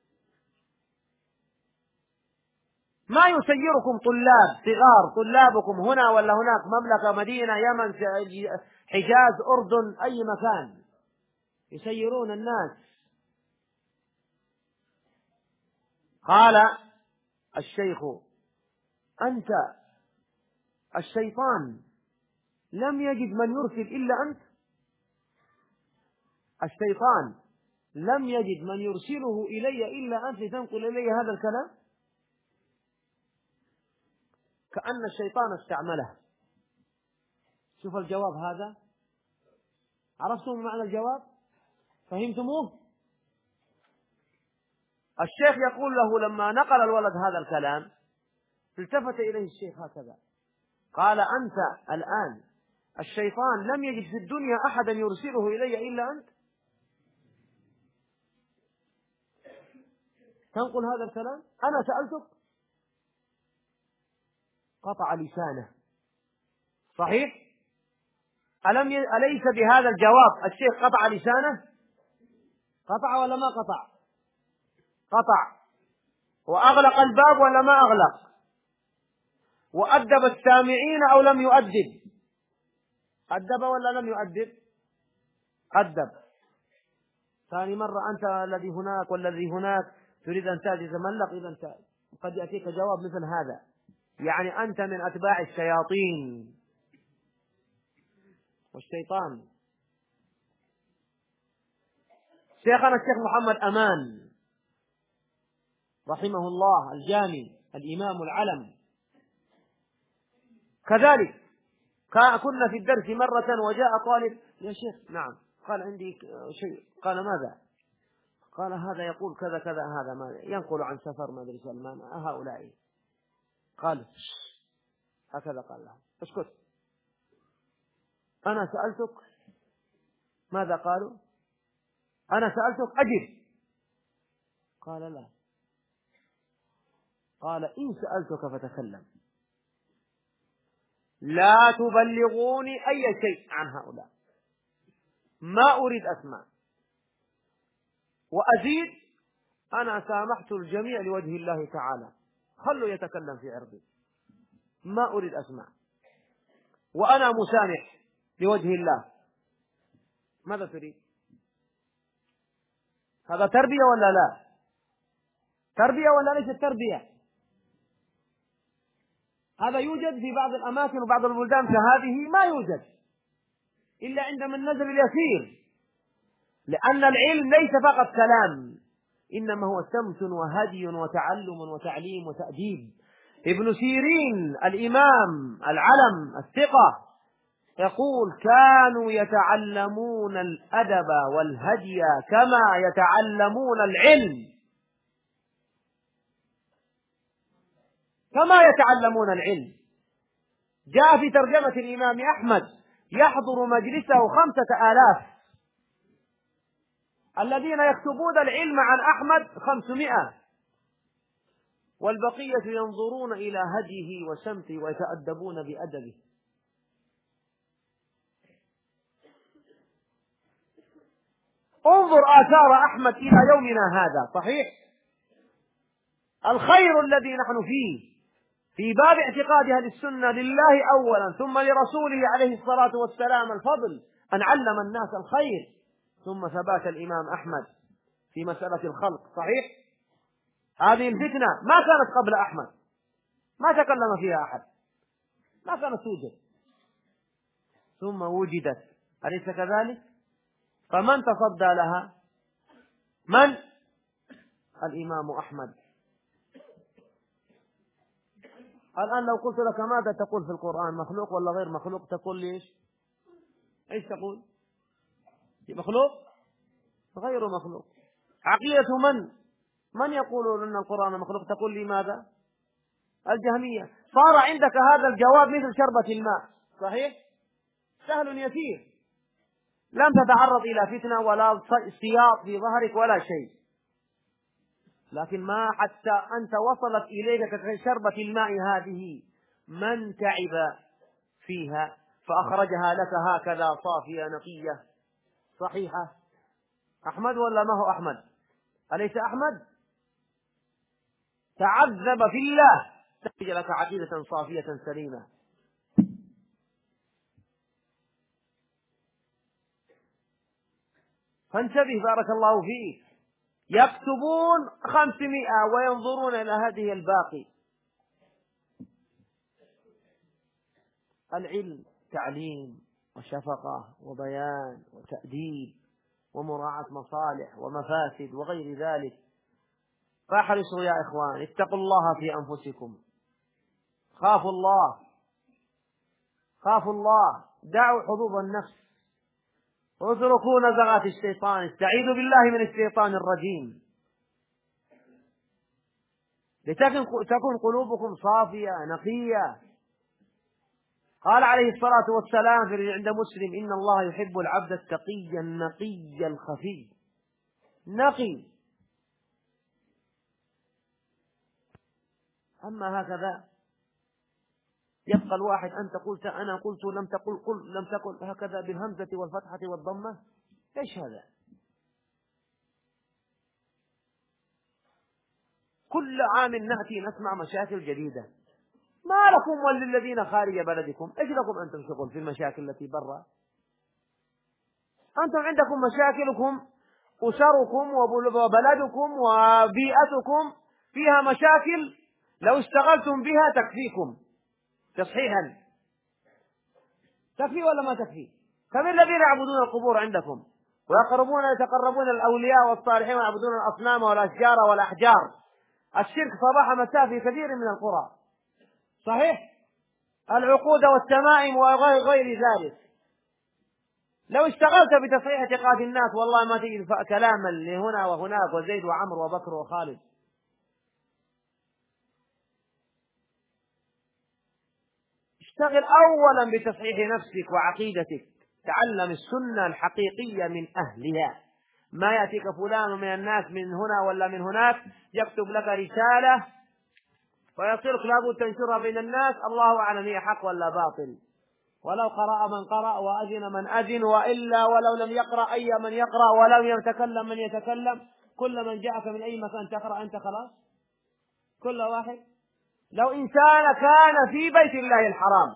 ما يسيركم طلاب صغار، طلابكم هنا ولا هناك، مملكة، مدينة، يمن، حجاز، أردن، أي مكان، يسيرون الناس. قال الشيخ أنت الشيطان لم يجد من يرسل إلا أنت. الشيطان لم يجد من يرسله إلي إلا أنت لتنقل إلي هذا الكلام. كأن الشيطان استعمله. شوف الجواب هذا، عرفتم معنى الجواب؟ فهمتموه؟ الشيخ يقول له لما نقل الولد هذا الكلام التفت إليه الشيخ هكذا قال أنت الآن الشيطان لم يجد في الدنيا أحدا يرسله إلي إلا أنت تنقل هذا الكلام. أنا سألتك. قطع لسانه. صحيح؟ أليس بهذا الجواب الشيخ قطع لسانه؟ قطع ولا ما قطع؟ قطع. وأغلق الباب ولا ما أغلق؟ وأدب السامعين أو لم يؤدب؟ أدب ولا لم يؤدب؟ أدب. ثاني مرة أنت الذي هناك والذي هناك تريد أن تتملق، إذا قد يأتيك جواب مثل هذا، يعني أنت من أتباع الشياطين والشيطان. شيخنا الشيخ محمد أمان رحمه الله الجامي الإمام العلم كذلك كنا في الدرس مرة وجاء طالب يا شيخ نعم قال عندي شيء. قال ماذا؟ قال هذا يقول كذا كذا، هذا ما ينقل عن سفر ما أدري سلمان هؤلاء. قال هكذا قال له اسكت، أنا سألتك ماذا قالوا؟ أنا سألتك أجب. قال لا. قال إن سألتك فتكلم، لا تبلغوني أي شيء عن هؤلاء، ما أريد أسمع. وأزيد أنا سامحت الجميع لوجه الله تعالى، خلوا يتكلم في عرضي، ما أريد أسمع، وأنا مسامح لوجه الله. ماذا تريد؟ هذا تربية ولا لا؟ تربية ولا ليست تربية؟ هذا يوجد في بعض الأماكن وبعض البلدان كهذه، ما يوجد إلا عندما النزل اليسير، لأن العلم ليس فقط كلام، إنما هو سمت وهدي وتعلم وتعليم وتأديب. ابن سيرين الإمام العلم الثقة يقول كانوا يتعلمون الأدب والهدي كما يتعلمون العلم، كما يتعلمون العلم. جاء في ترجمة الإمام أحمد يحضر مجلسه 5000، الذين يكتبون العلم عن أحمد 500، والبقية ينظرون إلى هديه وسمته ويتأدبون بأدبه. انظر آثار أحمد إلى يومنا هذا. صحيح الخير الذي نحن فيه في باب اعتقاد أهل السنة لله أولا ثم لرسوله عليه الصلاة والسلام الفضل أن علم الناس الخير، ثم ثبات الإمام أحمد في مسألة الخلق. صحيح هذه الفتنة ما كانت قبل أحمد، ما تكلم فيها أحد، ما كانت توجد، ثم وجدت، أليس كذلك؟ فمن تصدى لها؟ من؟ الإمام أحمد. الآن لو قلت لك ماذا تقول في القرآن، مخلوق ولا غير مخلوق، تقول لي ايش تقول؟ مخلوق؟ غير مخلوق. عقيدة من يقولون أن القرآن مخلوق؟ تقول لي ماذا؟ الجهمية. صار عندك هذا الجواب مثل شربة الماء. صحيح سهل يسير، لم تتعرض إلى فتنة ولا سياط في ظهرك ولا شيء. لكن ما حتى أنت وصلت إليك كشربة الماء هذه من تعب فيها فأخرجها لك هكذا صافية نقية صحيحة. أحمد ولا ما هو أحمد؟ أليس أحمد؟ تعذب في الله تخرج لك عقيدة صافية سليمة. فانتبه بارك الله فيك. يكتبون 500 وينظرون إلى هذه الباقي. العلم تعليم وشفقة وبيان وتأديب ومراعاة مصالح ومفاسد وغير ذلك. فاحرصوا يا إخوان، اتقوا الله في أنفسكم، خافوا الله، خافوا الله، دعوا حظوظ النفس، اتركوا نزغات الشيطان، استعيذوا بالله من الشيطان الرجيم، لتكن قلوبكم صافية نقية. قال عليه الصلاة والسلام في عند مسلم: إن الله يحب العبد التقي النقي الخفي. نقي. أما هكذا يبقى الواحد أنت قلت أنا قلت لم تقل قل لم تقل هكذا بالهمزة والفتحة والضمة. إيش هذا؟ كل عام نأتي نسمع مشاكل جديدة. ما لكم وللذين خارج بلدكم؟ إيش لكم أنتم شغل في المشاكل التي برا؟ أنتم عندكم مشاكلكم، أسركم وبلدكم وبيئتكم فيها مشاكل لو اشتغلتم بها تكفيكم تصحيحا. تكفي ولا ما تكفي؟ كم الذين يعبدون القبور عندكم يتقربون الأولياء والصالحين ويعبدون الأصنام والأشجار والأحجار؟ الشرك صباح مساء في كثير من القرى، صحيح؟ العقود والتمائم وغير ذلك. لو اشتغلت بتصحيح اعتقاد الناس والله ما تجد كلاما لهنا وهناك وزيد وعمرو وبكر وخالد. اشتغل أولا بتصحيح نفسك وعقيدتك، تعلم السنة الحقيقية من أهلها. ما يأتيك فلان من الناس من هنا ولا من هناك يكتب لك رسالة ويصيرك لابد تنشرها بين الناس، الله أعلم هي حق ولا باطل. ولو قرأ من قرأ وأذن من أذن، وإلا ولو لم يقرأ أي من يقرأ، ولو يتكلم من يتكلم، كل من جاءك من أي مكان تقرأ أنت خلاص كل واحد. لو إنسان كان في بيت الله الحرام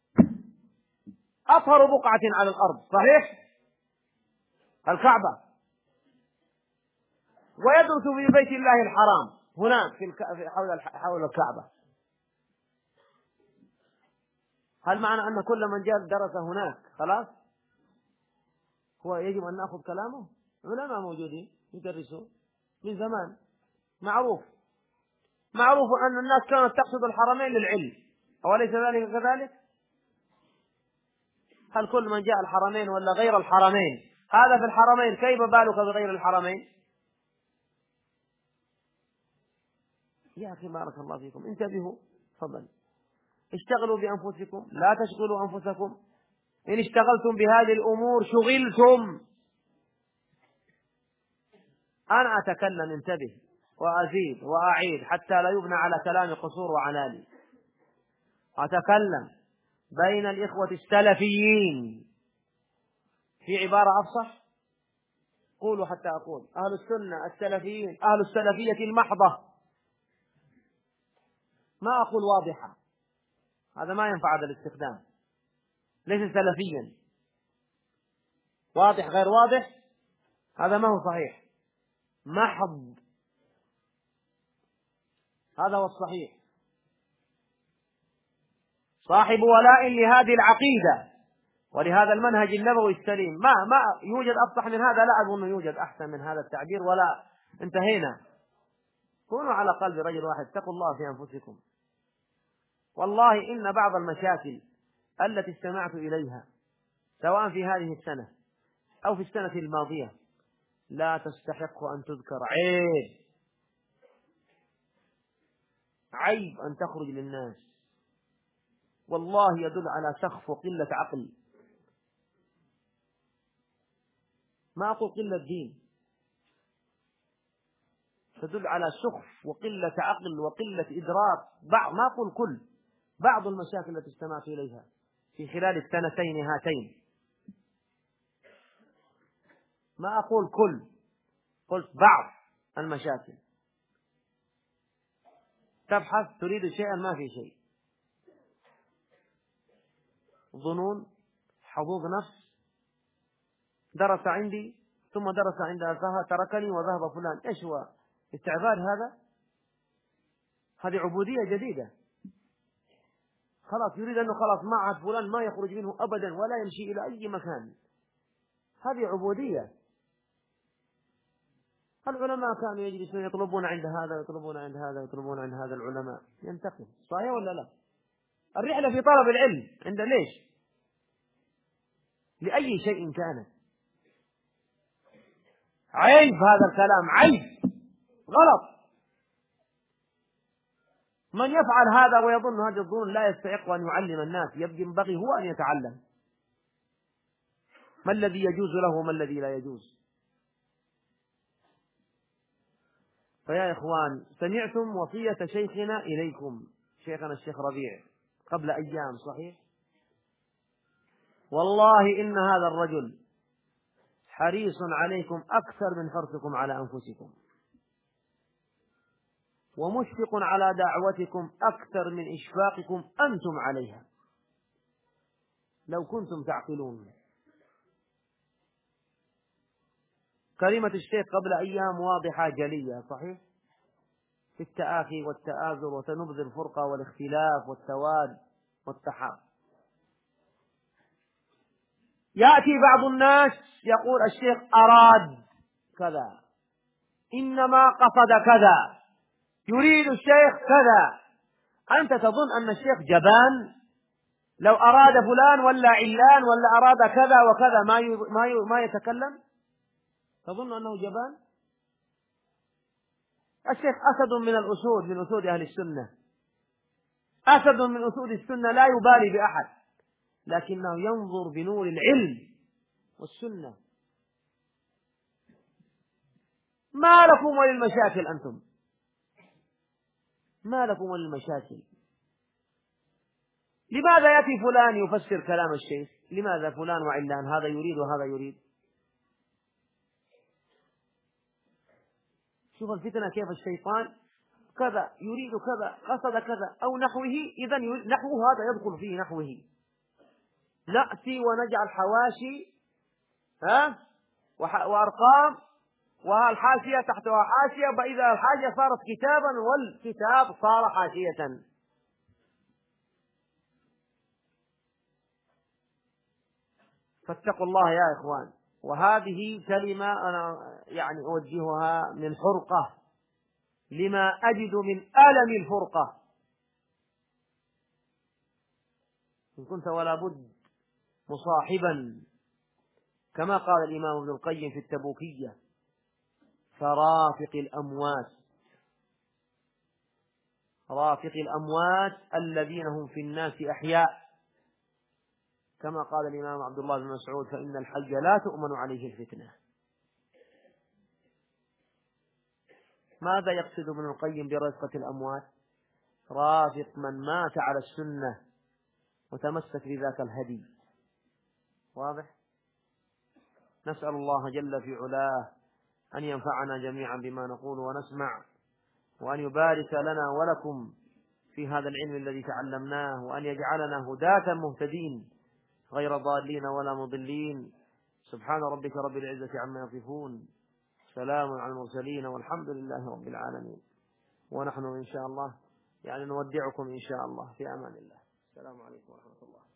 أطهر بقعة على الأرض، صحيح؟ الكعبة، ويدرس في بيت الله الحرام هناك حول الكعبة، هل معنى أن كل من جاء درس هناك خلاص هو يجب أن نأخذ كلامه؟ علماء موجودين يدرسون من زمان، معروف أن الناس كانت تقصد الحرمين للعلم، أوليس ذلك كذلك؟ هل كل من جاء الحرمين ولا غير الحرمين؟ هذا في الحرمين، كيف بالك بغير الحرمين؟ يا أخي بارك الله فيكم، انتبهوا، تفضل. اشتغلوا بأنفسكم، لا تشغلوا أنفسكم. إن اشتغلتم بهذه الأمور شغلتم. أنا أتكلم، انتبه، وأزيد وأعيد حتى لا يبنى على كلام قصور وعنالي. أتكلم بين الإخوة السلفيين في عبارة أفصح، قولوا حتى أقول أهل السنة السلفيين، أهل السلفية المحضة، ما أقول واضحة، هذا ما ينفع هذا الاستخدام، ليس سلفيا. واضح غير واضح هذا ما هو صحيح، محض هذا هو الصحيح، صاحب ولاء لهذه العقيدة ولهذا المنهج النبوي السليم. ما يوجد أفصح من هذا، لا أظن يوجد أحسن من هذا التعبير، ولا انتهينا. كونوا على قلب رجل واحد، اتقوا الله في أنفسكم. والله إن بعض المشاكل التي استمعت إليها سواء في هذه السنة أو في السنة الماضية لا تستحق أن تذكر. عيب أن تخرج للناس، والله يدل على سخف وقلة عقل، ما أقول قلة دين. تدل على سخف وقلة عقل وقلة إدراك. ما أقول كل، بعض المشاكل التي استمعت إليها في خلال السنتين هاتين، ما أقول كل، قلت بعض المشاكل. تبحث تريد شيئا ما في شيء، ظنون، حظوظ نفس، درس عندي ثم درس عند أخاه تركني وذهب فلان. إيش هو استعباد هذا؟ هذه عبودية جديدة. خلاص يريد أنه خلاص معه فلان ما يخرج منه أبدا ولا يمشي إلى أي مكان. هذه عبودية. العلماء كانوا يجلسون يطلبون عند هذا ويطلبون عند هذا ويطلبون عند هذا. العلماء ينتقل، صحيح ولا لا؟ الرحلة في طلب العلم عند ليش؟ لأي شيء كان. عيب هذا الكلام، عيب، غلط. من يفعل هذا ويظن هذا الظن لا يستحق أن يعلم الناس. ينبغي هو أن يتعلم ما الذي يجوز له وما الذي لا يجوز. فيا إخوان، سمعتم وصية شيخنا إليكم، شيخنا الشيخ ربيع، قبل أيام، صحيح؟ والله إن هذا الرجل حريص عليكم أكثر من حرصكم على أنفسكم، ومشفق على دعوتكم أكثر من إشفاقكم أنتم عليها، لو كنتم تعقلون. كلمة الشيخ قبل أيام واضحة جلية، صحيح؟ في التآخي والتآزر وتنبذ الفرقة والاختلاف والتواد والتحاب. يأتي بعض الناس يقول الشيخ أراد كذا، إنما قصد كذا، يريد الشيخ كذا. أنت تظن أن الشيخ جبان؟ لو أراد فلان ولا علان ولا أراد كذا وكذا ما يتكلم؟ تظن أنه جبان؟ الشيخ أسد من الأسود، من أسود أهل السنة، أسد من أسود السنة، لا يبالي بأحد، لكنه ينظر بنور العلم والسنة. ما لكم وللمشاكل أنتم؟ ما لكم وللمشاكل؟ لماذا يأتي فلان يفسر كلام الشيخ؟ لماذا فلان وعلان، هذا يريد وهذا يريد؟ شوف الفتنة كيف الشيطان كذا يريد كذا، قصد كذا أو نحوه، إذن نحوه هذا يدخل فيه نحوه. نأتي ونجعل حواشي وأرقام والحاشية تحتها حاشية، فإذا الحاشية صارت كتابا والكتاب صار حاشية. فاتقوا الله يا إخوان. وهذه كلمة أنا يعني أوجهها من حرقة لما أجد من ألم الفرقة. إن كنت ولا بد مصاحبا كما قال الإمام ابن القيم في التبوكية: فرافق الأموات، رافق الأموات الذين هم في الناس أحياء، كما قال الإمام عبد الله بن مسعود: فإن الحي لا تؤمن عليه الفتنة. ماذا يقصد ابن القيم برفقة الأموات؟ رافق من مات على السنة وتمسك بذاك الهدي. واضح؟ نسأل الله جل في علاه أن ينفعنا جميعا بما نقول ونسمع، وأن يبارك لنا ولكم في هذا العلم الذي تعلمناه، وأن يجعلنا هداة مهتدين غير ضالين ولا مضلين. سبحان ربك رب العزة عما يصفون، سلام على المرسلين، والحمد لله رب العالمين. ونحن إن شاء الله يعني نودعكم إن شاء الله في أمان الله. السلام عليكم ورحمة الله.